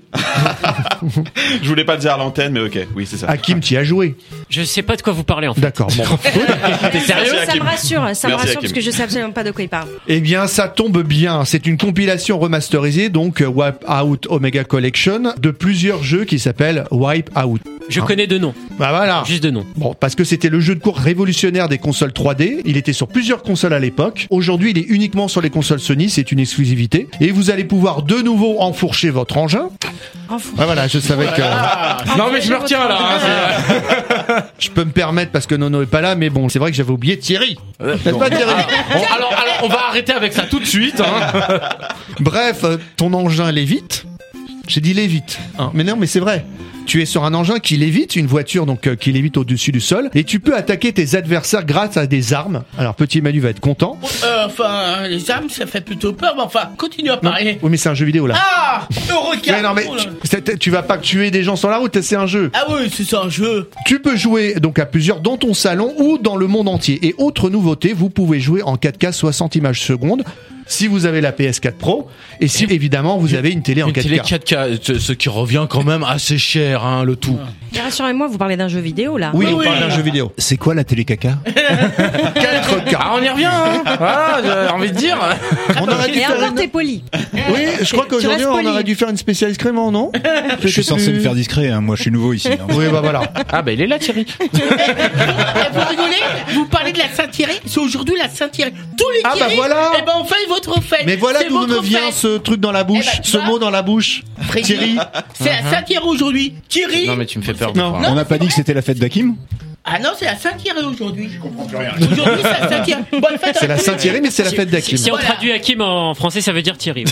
Je voulais pas le dire à l'antenne, mais ok, oui, c'est ça. Hakim, tu y as joué. Je sais pas de quoi vous parlez en fait. D'accord, bon. T'es sérieux? Merci, Ça me Hakim. rassure, ça me Merci, rassure Hakim. parce que je sais absolument pas de quoi il parle. Eh bien, ça tombe bien. C'est une compilation remasterisée, donc euh, Wipeout Omega Collection, de plusieurs jeux qui s'appellent Wipeout. Je Hein. connais deux noms. Bah voilà. Juste deux noms. Bon, parce que c'était le jeu de course révolutionnaire des consoles trois D. Il était sur plusieurs consoles à l'époque. Aujourd'hui, il est uniquement sur les consoles Sony. C'est une exclusivité. Et vous allez pouvoir de nouveau enfourcher votre engin. Enfourcher. Ah voilà, je savais que... Non mais je me retiens là. hein, c'est- Je peux me permettre parce que Nono est pas là, mais bon, c'est vrai que j'avais oublié Thierry. N'est-ce pas, Thierry? Bon, alors, alors, on va arrêter avec ça tout de suite. Hein. Bref, euh, ton engin lévite. J'ai dit lévite. Hein. Mais non, mais c'est vrai. Tu es sur un engin qui lévite, une voiture donc euh, qui lévite au-dessus du sol, et tu peux attaquer tes adversaires grâce à des armes. Alors petit Manu va être content. Euh, enfin, les armes, ça fait plutôt peur, mais enfin, continue à Non. parler. Oui, mais c'est un jeu vidéo là. Ah, le requin. Mais non, mais Oh là. tu, c'est- tu vas pas tuer des gens sur la route, c'est un jeu. Ah oui, c'est ça un jeu. Tu peux jouer donc à plusieurs dans ton salon ou dans le monde entier. Et autre nouveauté, vous pouvez jouer en quatre K soixante images secondes si vous avez la P S quatre Pro et si évidemment vous avez une télé en Une quatre K. télé quatre K, ce ce qui revient quand même assez cher, hein, le tout. Et rassurez-moi, vous parlez d'un jeu vidéo là. Oui, on Oui. parle d'un jeu vidéo. C'est quoi la télé caca? quatre K. Ah, on y revient, hein. Voilà, j'ai envie de dire. On aurait dû Et faire encore une... t'es poli. Oui, je crois Tu qu'aujourd'hui restes on poli. aurait dû faire une spéciale excrément, non? Je suis censé me faire discret, hein. Moi je suis nouveau ici. hein. Oui, bah voilà. Ah bah il est là Thierry. Eh, vous rigolez? Vous parlez de la Saint-Thierry? C'est aujourd'hui la Saint-Thierry. Tous les Ah, bah Thierry, voilà. eh ben on fait votre fête. Mais voilà C'est d'où me votre vient fête. ce truc dans la bouche, Eh ben, tu ce vois. mot dans la bouche. Freddy, Thierry. c'est la Saint-Thierry aujourd'hui. Thierry. Non mais tu me fais peur. Non. des fois. On n'a pas dit que c'était la fête d'Hakim? Ah non, c'est la Saint-Thierry aujourd'hui. Je comprends plus rien. Aujourd'hui, c'est la Saint-Thierry. Bonne fête à C'est la tous. Saint-Thierry, mais c'est la fête Si, d'Hakim. si on Voilà. traduit Hakim en français, ça veut dire Thierry.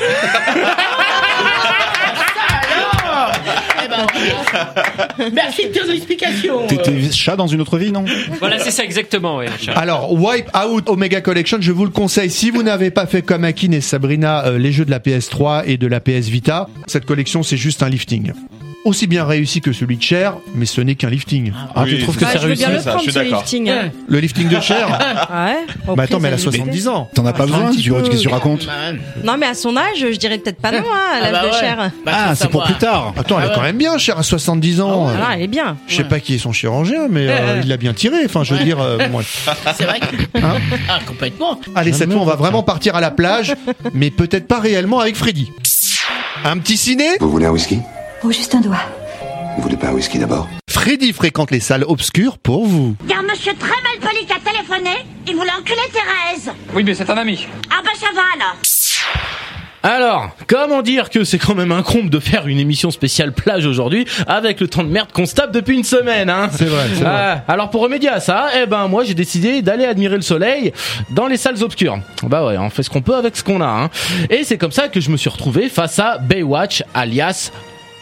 Alors Eh ben, voilà. Merci de tes explications. T'étais chat dans une autre vie, non? Voilà, c'est ça exactement. Ouais, chat. Alors, Wipeout Omega Collection, je vous le conseille. Si vous n'avez pas fait comme Akin et Sabrina euh, les jeux de la P S trois et de la P S Vita, cette collection c'est juste un lifting. Aussi bien réussi que celui de Cher, mais ce n'est qu'un lifting. Ah, Oui, tu trouves c'est que Bah, c'est je veux réussi bien le ça, prendre je suis ce d'accord. lifting. hein. Le lifting de Cher? Ouais. Au Bah prix, attends, mais elle a ça soixante-dix ans. T'en as pas Un besoin? petit Tu peu. qu'est-ce que tu racontes? Non, mais à son âge, je dirais peut-être pas non, hein, à l'âge bah de ouais. Cher. Bah, Ah, faut c'est pour savoir. plus tard. Attends, elle est Ah ouais. quand même bien, Cher, à soixante-dix ans. Ah, elle est bien. Je sais pas qui est son chirurgien, mais euh, il l'a bien tiré. Enfin, je veux Ouais. dire, euh, moi. C'est vrai que... Hein Ah, complètement. Allez, cette fois, on va vraiment partir à la plage, mais peut-être pas réellement avec Freddy. Un petit ciné? Vous voulez un whisky? Oh, juste un doigt. Vous voulez pas un whisky d'abord? Freddy fréquente les salles obscures pour vous. Il y a un monsieur très mal poli qui a téléphoné. Il voulait enculer Thérèse. Oui mais c'est un ami. Ah bah ça va alors. Alors, comment dire que c'est quand même un comble de faire une émission spéciale plage aujourd'hui avec le temps de merde qu'on se tape depuis une semaine, hein. C'est vrai, c'est vrai. Ah, alors pour remédier à ça, eh ben moi j'ai décidé d'aller admirer le soleil dans les salles obscures. Bah ouais, on fait ce qu'on peut avec ce qu'on a, hein. Et c'est comme ça que je me suis retrouvé face à Baywatch alias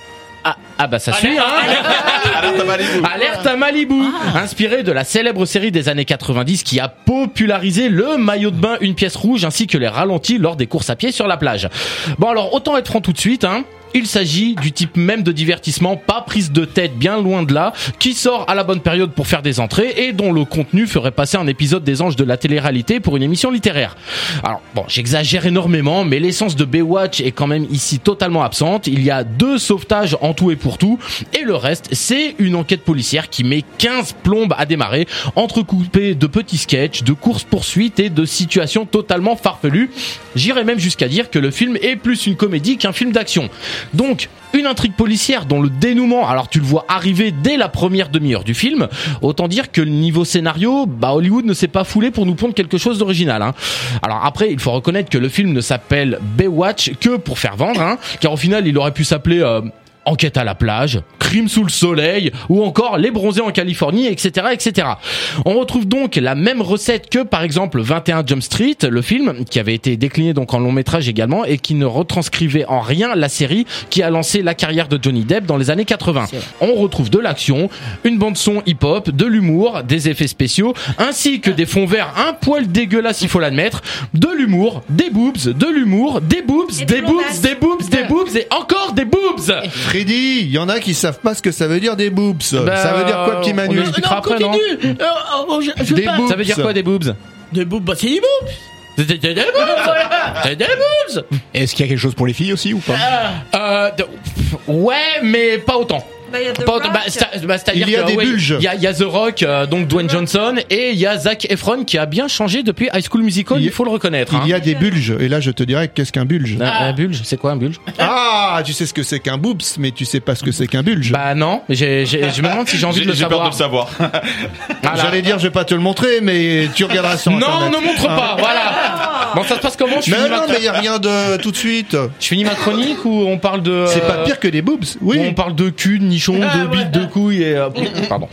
Ah, ah bah ça suit, hein. Alerte à Malibu. Alerte à Malibu, inspiré de la célèbre série des années quatre-vingt-dix qui a popularisé le maillot de bain une pièce rouge ainsi que les ralentis lors des courses à pied sur la plage. Bon alors autant être franc tout de suite, hein. Il s'agit du type même de divertissement, pas prise de tête, bien loin de là, qui sort à la bonne période pour faire des entrées et dont le contenu ferait passer un épisode des Anges de la télé-réalité pour une émission littéraire. Alors bon, j'exagère énormément, mais l'essence de Baywatch est quand même ici totalement absente. Il y a deux sauvetages en tout et pour tout, et le reste, c'est une enquête policière qui met quinze plombes à démarrer, entrecoupées de petits sketchs, de courses-poursuites et de situations totalement farfelues. J'irais même jusqu'à dire que le film est plus une comédie qu'un film d'action. Donc, une intrigue policière dont le dénouement, alors tu le vois arriver dès la première demi-heure du film, autant dire que le niveau scénario, bah Hollywood ne s'est pas foulé pour nous pondre quelque chose d'original, hein. Alors après, il faut reconnaître que le film ne s'appelle Baywatch que pour faire vendre, hein, car au final, il aurait pu s'appeler... Euh, Enquête à la plage, Crime sous le soleil, ou encore Les bronzés en Californie, et cetera, et cetera. On retrouve donc la même recette que, par exemple, vingt et un Jump Street, le film, qui avait été décliné donc en long métrage également, et qui ne retranscrivait en rien la série qui a lancé la carrière de Johnny Depp dans les années quatre-vingts. On retrouve de l'action, une bande son hip-hop, de l'humour, des effets spéciaux, ainsi que des fonds verts un poil dégueulasses, il faut l'admettre, de l'humour, des boobs, de l'humour, des boobs, des boobs, des boobs, des boobs, et encore des boobs. Freddy, il y en a qui savent pas ce que ça veut dire des boobs. Bah, ça veut dire quoi, petit Manu? on expliquera après, non Euh, oh, je, je Des pas- boobs. Ça veut dire quoi des boobs? Des boobs, bah c'est des boobs. C'est des des- des boobs, voilà. C'est des boobs. Est-ce qu'il y a quelque chose pour les filles aussi ou pas? Euh, de- ouais, mais pas autant. Bah, il y a The Pas autant. Rock. Bah, c'est- bah, c'est-à-dire Il y a que, des ouais, bulges. Il y a, il y a The Rock, euh, donc Dwayne Johnson, et il y a Zac Efron qui a bien changé depuis High School Musical, Il y il, a- faut le reconnaître. Il y hein. a des bulges. Et là, je te dirais qu'est-ce qu'un bulge? Un, un bulge, c'est quoi un bulge? Ah, tu sais ce que c'est qu'un boobs, mais tu sais pas ce que c'est qu'un bulge. Bah non, mais j'ai, j'ai, je me demande si j'ai envie de J'ai le j'ai peur de savoir. le savoir. Voilà. J'allais dire, je vais pas te le montrer, mais tu regarderas sur Non, Internet. ne montre pas, voilà. Bon, ça se passe comment? Je Mais finis, non, ma... mais il y a rien de tout de suite. je finis ma chronique ou on parle de... C'est euh, pas pire que des boobs. où Oui. on parle de cul, de nichon, Ah, de ouais. bite, de couilles et... euh, Pardon.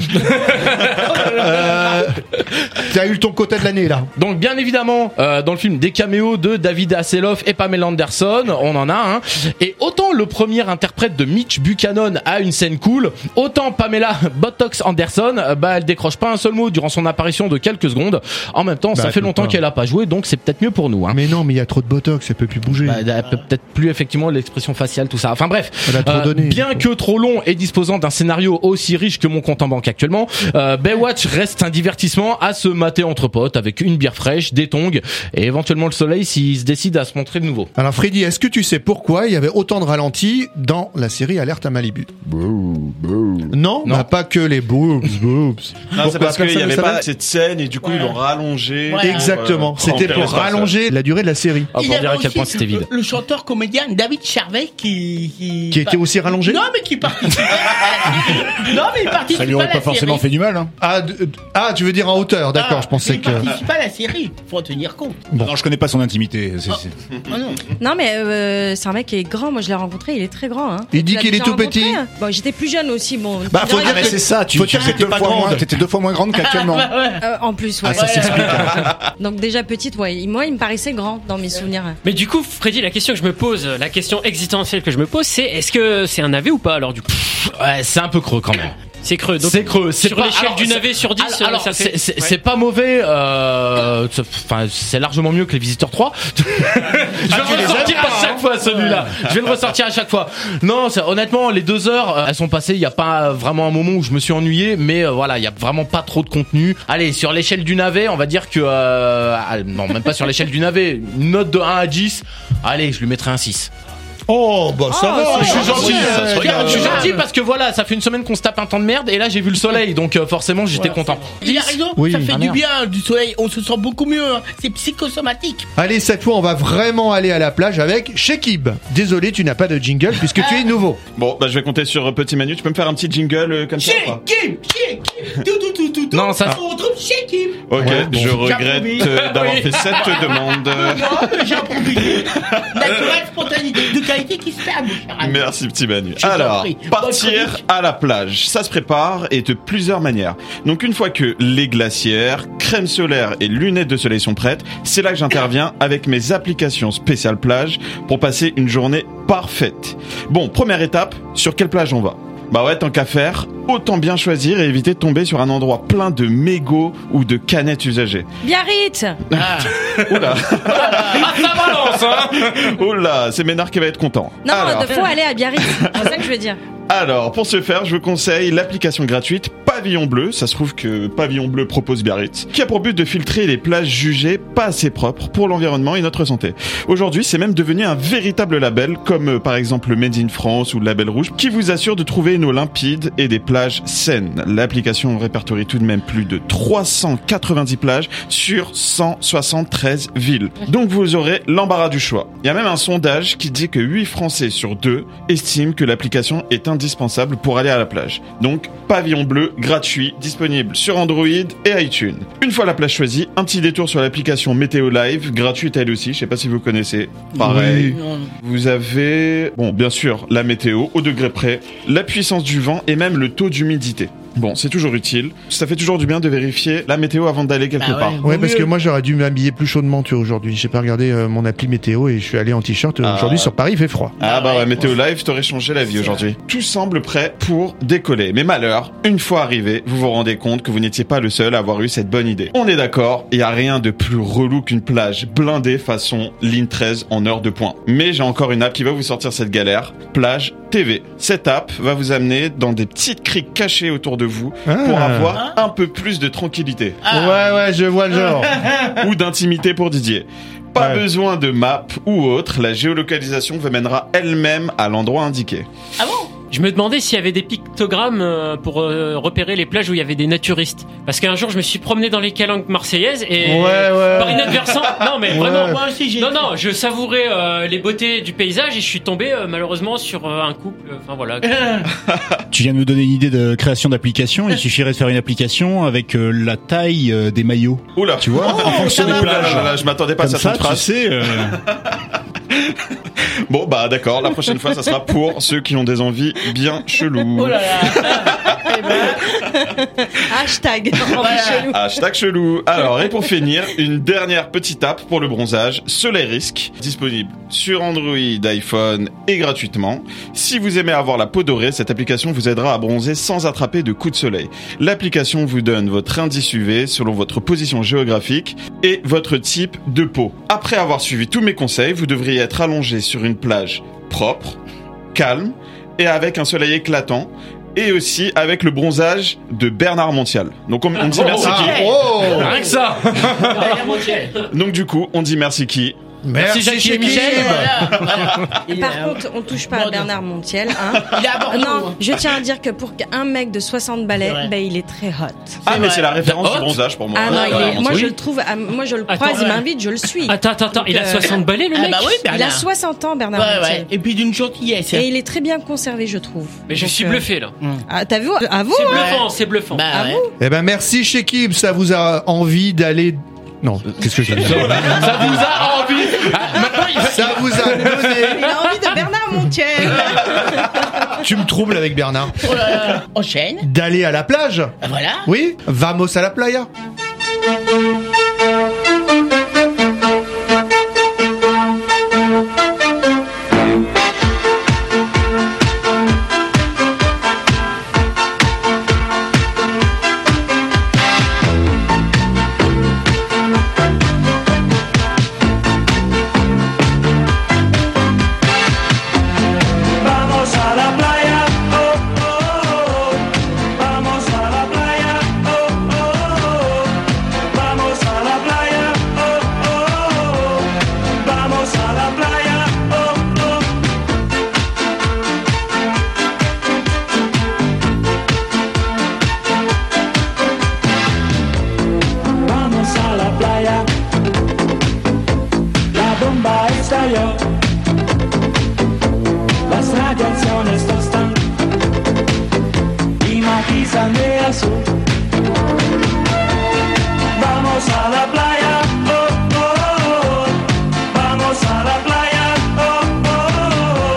Euh, T'as eu ton quota de l'année là. Donc bien évidemment, euh, dans le film, des caméos de David Hasselhoff et Pamela Anderson, on en a un. Et autant le premier interprète de Mitch Buchanan a une scène cool, autant Pamela Botox Anderson, euh, bah elle décroche pas un seul mot durant son apparition de quelques secondes. En même temps, ça Bah, fait tout longtemps pas. qu'elle a pas joué, donc c'est peut-être mieux pour nous. Hein. Mais non, mais il y a trop de botox, elle peut plus bouger. Bah, elle peut peut-être plus effectivement l'expression faciale, tout ça. Enfin bref, Elle a trop euh, donné. bien que trop long et disposant d'un scénario aussi riche que mon compte en banque actuellement, euh, Baywatch reste un divertissement à se mater entre potes avec une bière fraîche, des tongs et éventuellement le soleil s'il se décide à se montrer de nouveau. Alors Freddy, est-ce que tu sais pourquoi il y avait autant de ralentis dans la série Alerte à Malibu? Non, Non. Bah, pas que les boobs, boobs. Non, c'est Pourquoi parce qu'il y personne avait ne pas savait cette scène et du coup Ouais. ils l'ont rallongé. Ouais. Exactement, Euh, c'était remplir pour l'espace. rallonger la durée de la série. Ah, Il pour y dire à avait quel point aussi c'était vide. Le, le chanteur comédien David Charvet qui qui, Qui était aussi rallongé? Non, mais qui participe. non, mais il participe Ça lui pas aurait à pas la forcément série. fait du mal, hein. Ah, de- ah, tu veux dire en hauteur, d'accord, Ah, je pensais il que... participe pas à la série. Faut en tenir compte. Non, je connais pas son intimité. c'est- c'est- Ah non. Non, mais euh, c'est un mec qui est grand. Moi, je l'ai rencontré. Il est très grand. Hein. Il dit Tu l'as qu'il est déjà tout rencontré petit. Bon, j'étais plus jeune aussi. Bon. Bah, faut Non, dire il- que c'est ça, tu faut tu dire que étais t'es deux pas fois grande. moins, t'étais deux fois moins grande qu'actuellement. Euh, en plus, ouais. Ah, ça s'explique. Donc déjà petite, ouais. Moi, il me paraissait grand dans mes souvenirs. Mais du coup, Freddy, la question que je me pose, la question existentielle que je me pose, c'est est-ce que c'est un navet ou pas alors du coup? Ouais, c'est un peu creux quand même. C'est creux. Donc, C'est creux. C'est sur pas- l'échelle alors, du c'est- navet sur dix, alors, ça fait. c'est, c'est, ouais. c'est pas mauvais. Euh, c'est- Enfin, c'est largement mieux que les Visiteurs trois. Je vais le ressortir à chaque fois celui-là. Je vais le ressortir à chaque fois. Non, c'est- honnêtement, les deux heures, euh, elles sont passées. Il y a pas vraiment un moment où je me suis ennuyé, mais euh, voilà, il y a vraiment pas trop de contenu. Allez, sur l'échelle du navet, on va dire que euh, ah, non, même pas sur l'échelle du navet. Une note de un à dix. Allez, je lui mettrai un six. Oh, bah ça Oh, va. c'est Je suis ça gentil, se euh, regarde. je suis gentil parce que voilà, ça fait une semaine qu'on se tape un temps de merde et là j'ai vu le soleil, donc euh, forcément j'étais content. Il a raison. Oui. Ça fait Ah, du merde. bien du soleil. On se sent beaucoup mieux. hein. C'est psychosomatique. Allez, cette fois, on va vraiment aller à la plage avec Shekib. Désolé, tu n'as pas de jingle puisque tu es nouveau. Bon, bah je vais compter sur euh, Petit Manu. Tu peux me faire un petit jingle euh, comme ça ou pas? Shake him, shake him. Tout, tout, tout, tout, tout. Non, ça- On retrouve shake him. Ok, Ouais, bon. je regrette J'improvise. euh, d'avoir Oui. fait cette demande. Non, mais j'ai improvisé. Naturel, spontané. De l'actualité qui se fait, mon cher ami. Merci petit Manu. Je t'en Alors, prie. partir Bonne chronique. à la plage, ça se prépare et de plusieurs manières. Donc une fois que les glacières, crème solaire et lunettes de soleil sont prêtes, c'est là que j'interviens avec mes applications spéciales plage pour passer une journée parfaite. Bon, première étape, sur quelle plage on va ? Bah ouais, tant qu'à faire, autant bien choisir et éviter de tomber sur un endroit plein de mégots ou de canettes usagées. Biarritz. Oula. Ah, ça balance, hein. Oula, c'est Ménard qui va être content. Non, Alors. il faut aller à Biarritz. C'est ça que je veux dire. Alors, pour ce faire, je vous conseille l'application gratuite Pavillon Bleu. Ça se trouve que Pavillon Bleu propose Biarritz, qui a pour but de filtrer les plages jugées pas assez propres pour l'environnement et notre santé. Aujourd'hui, c'est même devenu un véritable label, comme euh, par exemple le Made in France ou le Label Rouge, qui vous assure de trouver une eau limpide et des plages saines. L'application répertorie tout de même plus de trois cent quatre-vingt-dix plages sur cent soixante-treize villes. Donc vous aurez l'embarras du choix. Il y a même un sondage qui dit que huit Français sur deux estiment que l'application est indispensable pour aller à la plage. Donc, Pavillon Bleu, gratuit, disponible sur Android et iTunes. Une fois la plage choisie, un petit détour sur l'application Météo Live, gratuite elle aussi, je sais pas si vous connaissez. Pareil. Oui. Vous avez, bon, bien sûr, la météo, au degré près, la puissance du vent et même le taux d'humidité. Bon, c'est toujours utile. Ça fait toujours du bien de vérifier la météo avant d'aller quelque Bah ouais. part. Ouais, parce que moi j'aurais dû m'habiller plus chaudement tu vois, aujourd'hui. J'ai pas regardé euh, mon appli météo et je suis allé en t-shirt. Ah. Aujourd'hui sur Paris il fait froid. Ah bah ouais, Météo Live t'aurait changé la vie aujourd'hui. Tout semble prêt pour décoller. Mais malheur, une fois arrivé, vous vous rendez compte que vous n'étiez pas le seul à avoir eu cette bonne idée. On est d'accord, il y a rien de plus relou qu'une plage blindée façon ligne treize en heure de pointe. Mais j'ai encore une app qui va vous sortir cette galère, Plage T V. Cette app va vous amener dans des petites criques cachées autour de vous Ah. pour avoir un peu plus de tranquillité. Ouais, ouais, je vois le genre. Ou d'intimité pour Didier. Pas Ouais. besoin de map ou autre, la géolocalisation vous mènera elle-même à l'endroit indiqué. Ah bon? Je me demandais s'il y avait des pictogrammes euh, pour euh, repérer les plages où il y avait des naturistes. Parce qu'un jour, je me suis promené dans les calanques marseillaises et Ouais, ouais. par inadvertance, non mais Ouais. vraiment, Moi aussi, j'ai. non non, je savourais euh, les beautés du paysage et je suis tombé euh, malheureusement sur euh, un couple. euh, Enfin voilà. Tu viens de me donner une idée de création d'application. Il suffirait de faire une application avec euh, la taille euh, des maillots. Oula, Tu vois, en fonction des Ouh là plages. là là, je m'attendais pas Comme à cette ça, tu phrase. sais. euh, Bon bah d'accord, la prochaine fois ça sera pour ceux qui ont des envies bien cheloues. Oh là là. Eh ben, Hashtag. Hashtag chelou. Alors, et pour finir, une dernière petite tape pour le bronzage, Soleil Risque, disponible sur Android, iPhone et gratuitement. Si vous aimez avoir la peau dorée, cette application vous aidera à bronzer sans attraper de coups de soleil. L'application vous donne votre indice U V selon votre position géographique et votre type de peau. Après avoir suivi tous mes conseils, vous devriez être allongé sur une plage propre, calme et avec un soleil éclatant. Et aussi avec le bronzage de Bernard Montiel. Donc on, on dit merci Ah, qui oh, rien que ça. Donc du coup, on dit merci qui Merci, Jackie et Michel. Voilà, voilà. Il Par est, contre, on touche pas Bon, à Bernard Montiel. Hein. Il est à Bordeaux. Non, je tiens à dire que pour qu'un mec de soixante balais, C'est vrai. ben, il est très hot. Ah mais vrai. c'est la référence Hot du bronzage pour moi. Ah non, il ouais, est, moi oui. je le trouve, ah, moi je le Attends, croise, il ouais. m'invite, je le suis. Attends attends attends, il a Donc, euh, soixante balais le Ah mec. bah oui, Il a Bernard. soixante ans, Bernard Ouais, Montiel. ouais. Et puis d'une gentillesse. Et il est très bien conservé, je trouve. Mais je Donc, suis euh, bluffé là. Ah, t'as vu? À vous, C'est hein bluffant, c'est bluffant. Bah À ouais. vous. Eh ben merci Shekib, ça vous a envie d'aller. Non, qu'est-ce que j'ai dit? Ça vous a envie. Ah, maintenant, il va. Ça vous a donné. Il a envie de Bernard Montiel. Tu me troubles avec Bernard. Oh là là. Enchaîne. D'aller à la plage. Voilà. Oui, vamos à la playa. Vamos a la playa, oh, oh, oh. Vamos a la playa, oh, oh, oh. Vamos a la playa, oh, oh, oh. Vamos a la playa, oh, oh. Vamos a la playa. La bomba estalló. Las radiaciones tostan y matizan de azul. Vamos a la playa, oh, oh, oh. Vamos a la playa, oh, oh, oh.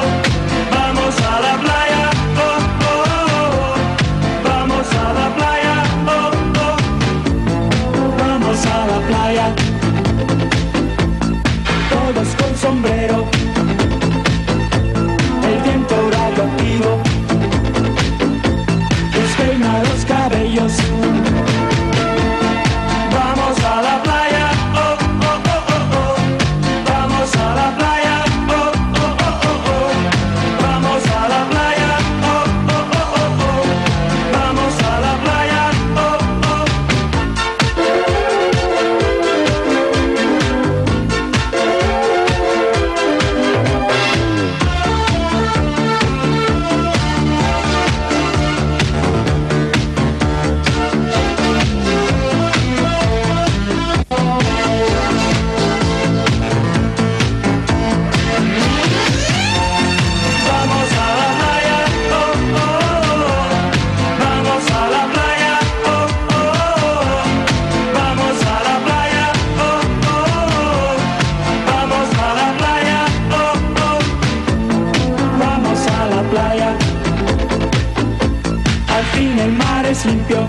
es limpio.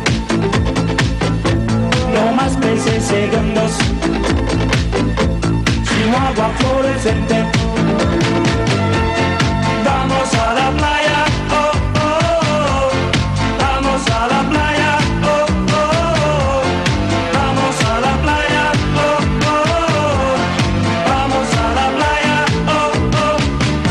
Lo más peces segundos. Sin agua fluorescente. Vamos a la playa, oh, oh, oh. Vamos a la playa, oh, oh, oh. Vamos a la playa, oh, oh, oh. Vamos a la playa, oh, oh.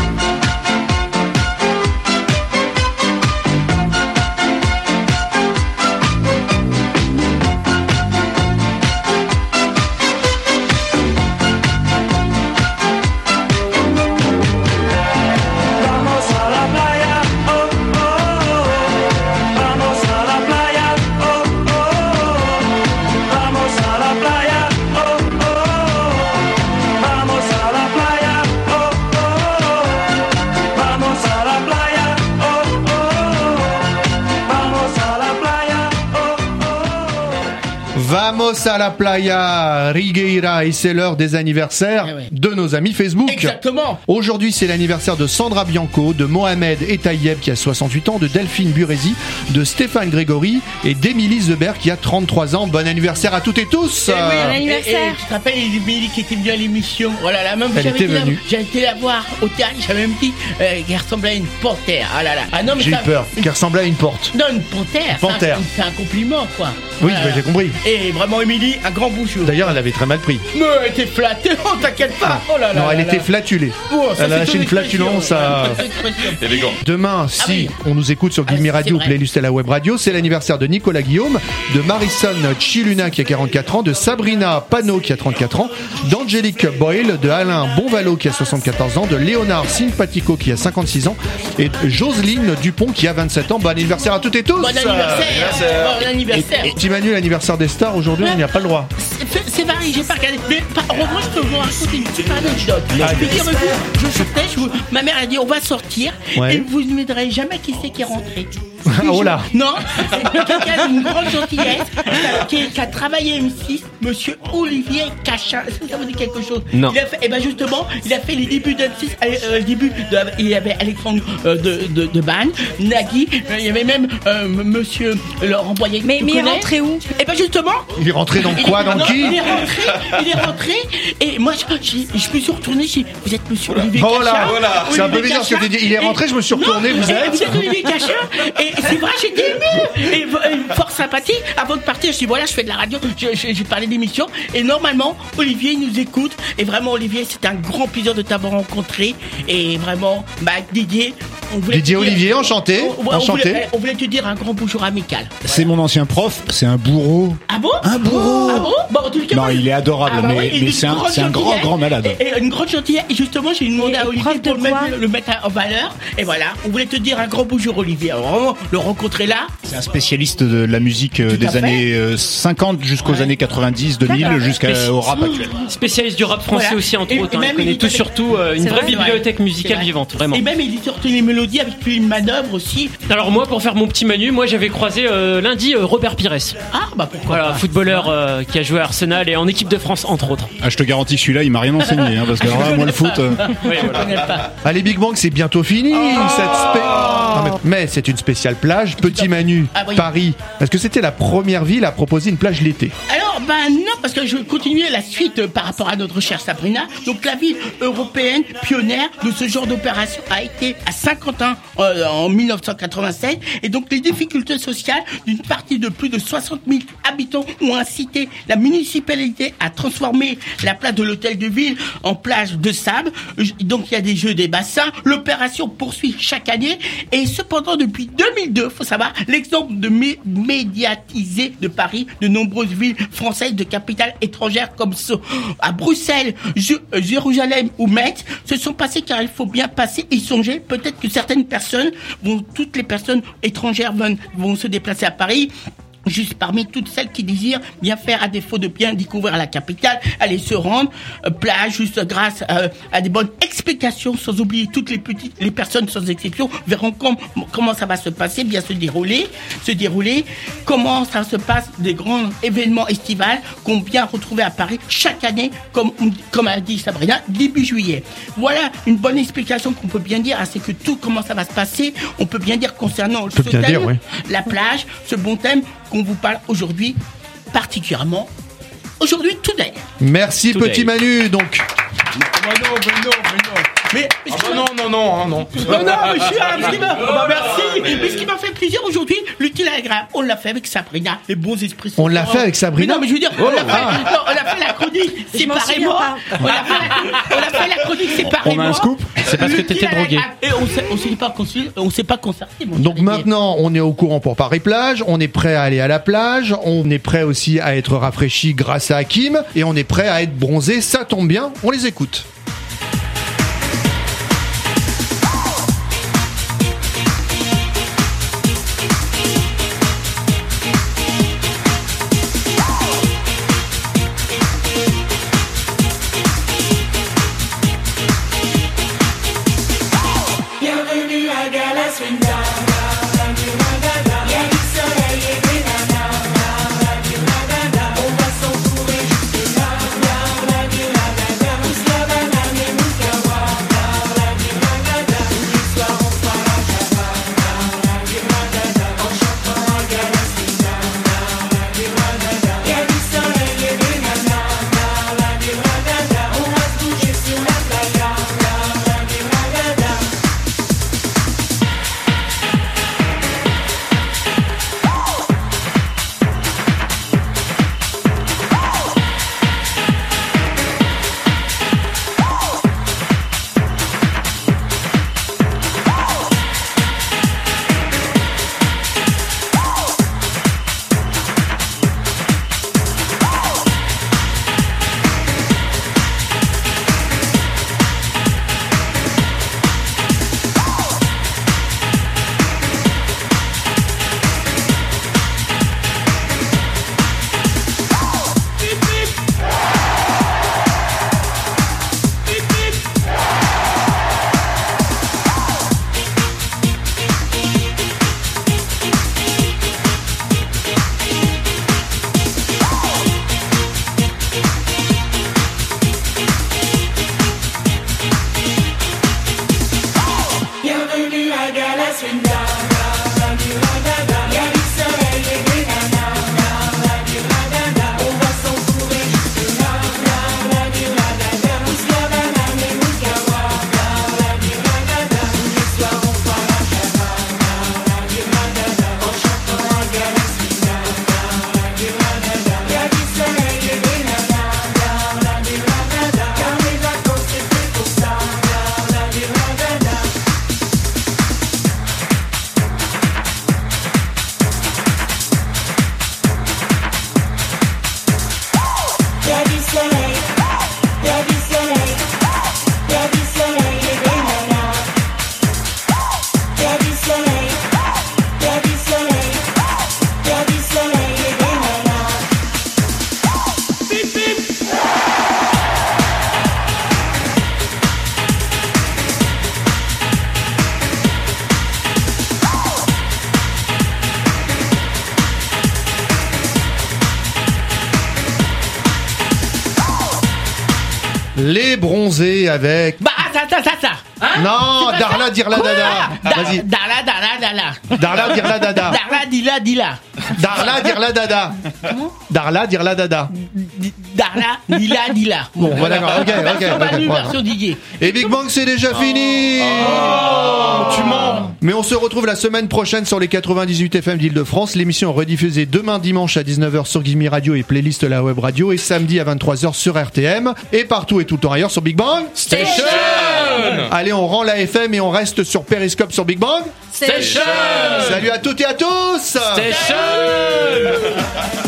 Vamos a la playa, oh, oh, oh. Vamos a la playa, oh, oh, oh. Vamos a la playa, oh, oh, oh. Vamos a la playa, oh, oh, oh. Vamos a la playa, oh, oh, oh. Vamos a la playa, oh, oh, oh. Vamos a la playa, Rigueira, et c'est l'heure des anniversaires Eh ouais. de nos amis Facebook. Exactement. Aujourd'hui, c'est l'anniversaire de Sandra Bianco, de Mohamed Etayeb qui a soixante-huit ans, de Delphine Burezi, de Stéphane Grégory et d'Émilie Zebert qui a trente-trois ans. Bon anniversaire à toutes et tous. Eh oui, Euh, et, et, tu te rappelles Émilie qui était venue à l'émission? Oh là là, même Elle j'avais était été la- venue. J'ai été la voir au théâtre, j'avais même dit euh, qu'elle ressemblait à une panthère. Ah là là. Ah non, mais J'ai eu ça- peur, qui ressemblait à une porte. Non, une panthère. Panthère. C'est un, c'est un compliment, quoi. Oui, Voilà. bah, j'ai compris. Et vraiment, Émilie, un grand bonjour. D'ailleurs, elle avait très mal pris. Mais elle était flattée, oh t'inquiète pas. Oh là là. Non, elle là était là. flatulée. Oh, ça, Elle a c'est lâché ton une expression. flatulence à... C'est ton expression. Élégant. Demain, si Ah oui. on nous écoute sur Guilmi Ah, c'est Radio, vrai. playlist à la web radio, c'est l'anniversaire de Nicolas Guillaume, de Marison Chiluna qui a quarante-quatre ans, de Sabrina Pano qui a trente-quatre ans, d'Angélique Boyle, de Alain Bonvalo qui a soixante-quatorze ans, de Léonard Simpatico qui a cinquante-six ans et de Jocelyne Dupont qui a vingt-sept ans. Bon anniversaire à toutes et tous. Bon anniversaire. Bon anniversaire. Et petit Manu, l'anniversaire des stars aujourd'hui, on n'y a pas le droit. C'est- C'est varié, j'ai pas regardé. Mais par- heureusement, je peux vous raconter une petite anecdote. Ah, je peux dire, je, je sortais, je vous- ma mère a dit on va sortir Ouais. et vous ne me direz jamais qui c'est qui est rentré. Oh là. Non, c'est quelqu'un d'une grande gentillesse qui, qui a travaillé M six, monsieur Olivier Cachin. Est-ce que ça vous dit quelque chose? Non. Il a fait, et ben justement, il a fait les débuts d'M six, euh, le début de, il y avait Alexandre euh, de, de, de Banne, Nagui, euh, il y avait même euh, m- monsieur Laurent Boyer. Mais- mais il est rentré où? Et ben justement, Il est rentré dans il quoi, est- dans non, qui Il est rentré, il est rentré, et moi je, je, je me suis retourné, j'ai dit, vous êtes monsieur Olivier Oh là, Cachin. voilà. C'est un peu Olivier bizarre ce que Cachin. tu dis. Il est rentré, je me suis retourné, Non, vous et êtes Vous êtes Olivier Cachin, et c'est vrai, j'étais ému, et, et fort sympathique. Avant de partir, je dis voilà, je fais de la radio, je- je- j'ai parlé d'émission, et normalement, Olivier nous écoute, et vraiment, Olivier, c'est un grand plaisir de t'avoir rencontré, et vraiment, bah, Didier, on voulait Didier te dire- Olivier, enchanté, on, on enchanté. voulait, on voulait te dire un grand bonjour amical. C'est mon ancien prof, c'est un bourreau. Ah bon Un bourreau. Ah bon Bon, en tout cas, Non, moi, il est adorable, ah bah mais- ouais, il mais est c'est un- grande c'est un grand, gentillesse. grand malade. Et, et une grande gentillesse. Et justement, j'ai demandé Et- à et Olivier prof pour de le mettre, quoi le mettre en valeur. Et voilà, on voulait te dire un grand bonjour, Olivier. Alors, vraiment, le rencontrer là. C'est un spécialiste de la musique euh, Tout à des fait. années euh, cinquante jusqu'aux Ouais. années quatre-vingt-dix, deux mille, D'accord. jusqu'au rap actuel. Spécialiste du rap français Voilà. aussi, entre Et- autres. et hein. même, Il connaît il- tout surtout euh, une C'est vraie vrai, c'est bibliothèque vrai. musicale C'est vrai. vivante, vraiment. Et même, il sortait les mélodies avec une manœuvre aussi. Alors moi, pour faire mon petit Manu, moi j'avais croisé euh, lundi euh, Robert Pires. Ah, bah pourquoi Voilà, pas. footballeur euh, qui a joué à Arsenal et en équipe de France, entre autres. Ah, je te garantis que celui-là, il m'a rien enseigné, hein, parce que alors là, moi, le foot. euh, Oui, Je voilà. connais pas. Allez, Big Bang, c'est bientôt fini. cette spé- Non, mais, mais c'est une spéciale plage. Petit Manu, Ah oui. Paris. Est-ce que c'était la première ville à proposer une plage l'été? Alors, ben non, parce que je vais continuer la suite euh, par rapport à notre chère Sabrina. Donc, la ville européenne pionnière de ce genre d'opération a été à Saint-Quentin euh, en mille neuf cent quatre-vingt-sept. Et donc, les difficultés sociales d'une partie de plus de soixante mille habitants ont incité la municipalité à transformer la place de l'hôtel de ville en plage de sable. Donc, il y a des jeux des bassins. L'opération poursuit chaque année. Et cependant, depuis deux mille deux, faut savoir, l'exemple de mé- médiatisé de Paris, de nombreuses villes françaises de capitales étrangères comme ce, à Bruxelles, Ju- euh, Jérusalem ou Metz se sont passées car il faut bien passer et songer. Peut-être que certaines personnes, vont, toutes les personnes étrangères vont, vont se déplacer à Paris, juste parmi toutes celles qui désirent bien faire à défaut de bien découvrir la capitale, aller se rendre euh, plage juste grâce euh, à des bonnes explications, sans oublier toutes les petites, les personnes sans exception verront com- comment ça va se passer, bien se dérouler, se dérouler, comment ça se passe des grands événements estivals qu'on vient retrouver à Paris chaque année, comme comme a dit Sabrina, début juillet. Voilà une bonne explication qu'on peut bien dire, hein, c'est que tout comment ça va se passer, on peut bien dire concernant ce bien thème, dire, oui. la plage, ce bon thème qu'on vous parle aujourd'hui, particulièrement aujourd'hui, today. Merci Today. petit Manu. Donc, Mais non, mais non, mais non. Mais, mais Ah bah non, non, non, hein, non. non, non, mais je suis là, ce qui m'a- oh, bah, merci. Mais ce qui m'a fait plaisir aujourd'hui, l'utile et l'agréable, on l'a fait avec Sabrina. Les bons esprits sont On l'a forts. fait avec Sabrina Mais non, mais je veux dire, on Oh, l'a fait, ah. non, on l'a fait la chronique Je m'en souviens séparément. pas. On l'a fait la, on l'a fait la chronique séparément. On a un scoop C'est parce que L'utile t'étais et drogué. l'agréable. Et on s'est, on s'est pas consulté, on s'est pas concerté, mon donc cher maintenant, on est au courant pour Paris-Plage, on est prêt à aller à la plage, on est prêt aussi à être rafraîchi grâce à Hakim, et on est prêt à être bronzé, ça tombe bien, on les écoute. Bienvenue à Gala Swinda. Il y a du soleil et des nanas. On va s'entourer jusque là. Pousse la banane et mousse la voix. Tous les soirs on fera la java. En chantant à Gala Swinda. Il y a du soleil et des nanas. On va se bouger sur la playa. Bienvenue à Gala Swinda. Il y a du soleil et des nanas. On va s'entourer jusque là. Pousse la banane et mousse la voix. Tous les soirs on fera la java. En chantant à Gala Swinda. Il y a du soleil et des nanas. Car les vacances c'est fait pour ça. Il y a du soleil, il y a du soleil, il y a du soleil et des nanas. Il y a du soleil, il y a du soleil, il y a du soleil et des nanas. Bip bip. Les bronzés avec... Bah, ça, ça, ça, ça. Hein Non, C'est pas Darla, ça Dirla, Quoi Dada. Da- Vas-y. Darla, Darla, Darla. Darla, Dirla, Dada. Darla, Dila, Dila. Darla, Dirla, Dada. Darla, Dirla, Dada. Darla, Dila, Dila. Bon, voilà, d'accord, ok, ok, Version ok, Manu, voilà. version Didier. Et Big Bang, c'est déjà fini. Tu mens. Mais on se retrouve la semaine prochaine sur les quatre-vingt-dix-huit F M d'Île-de-France. L'émission est rediffusée demain dimanche à dix-neuf heures sur Gimme Radio et playlist la web radio, et samedi à vingt-trois heures sur R T M, et partout et tout le temps ailleurs sur Big Bang Station. Allez, on rend la F M et on reste sur Periscope sur Big Bang Station. Salut à toutes et à tous. Station.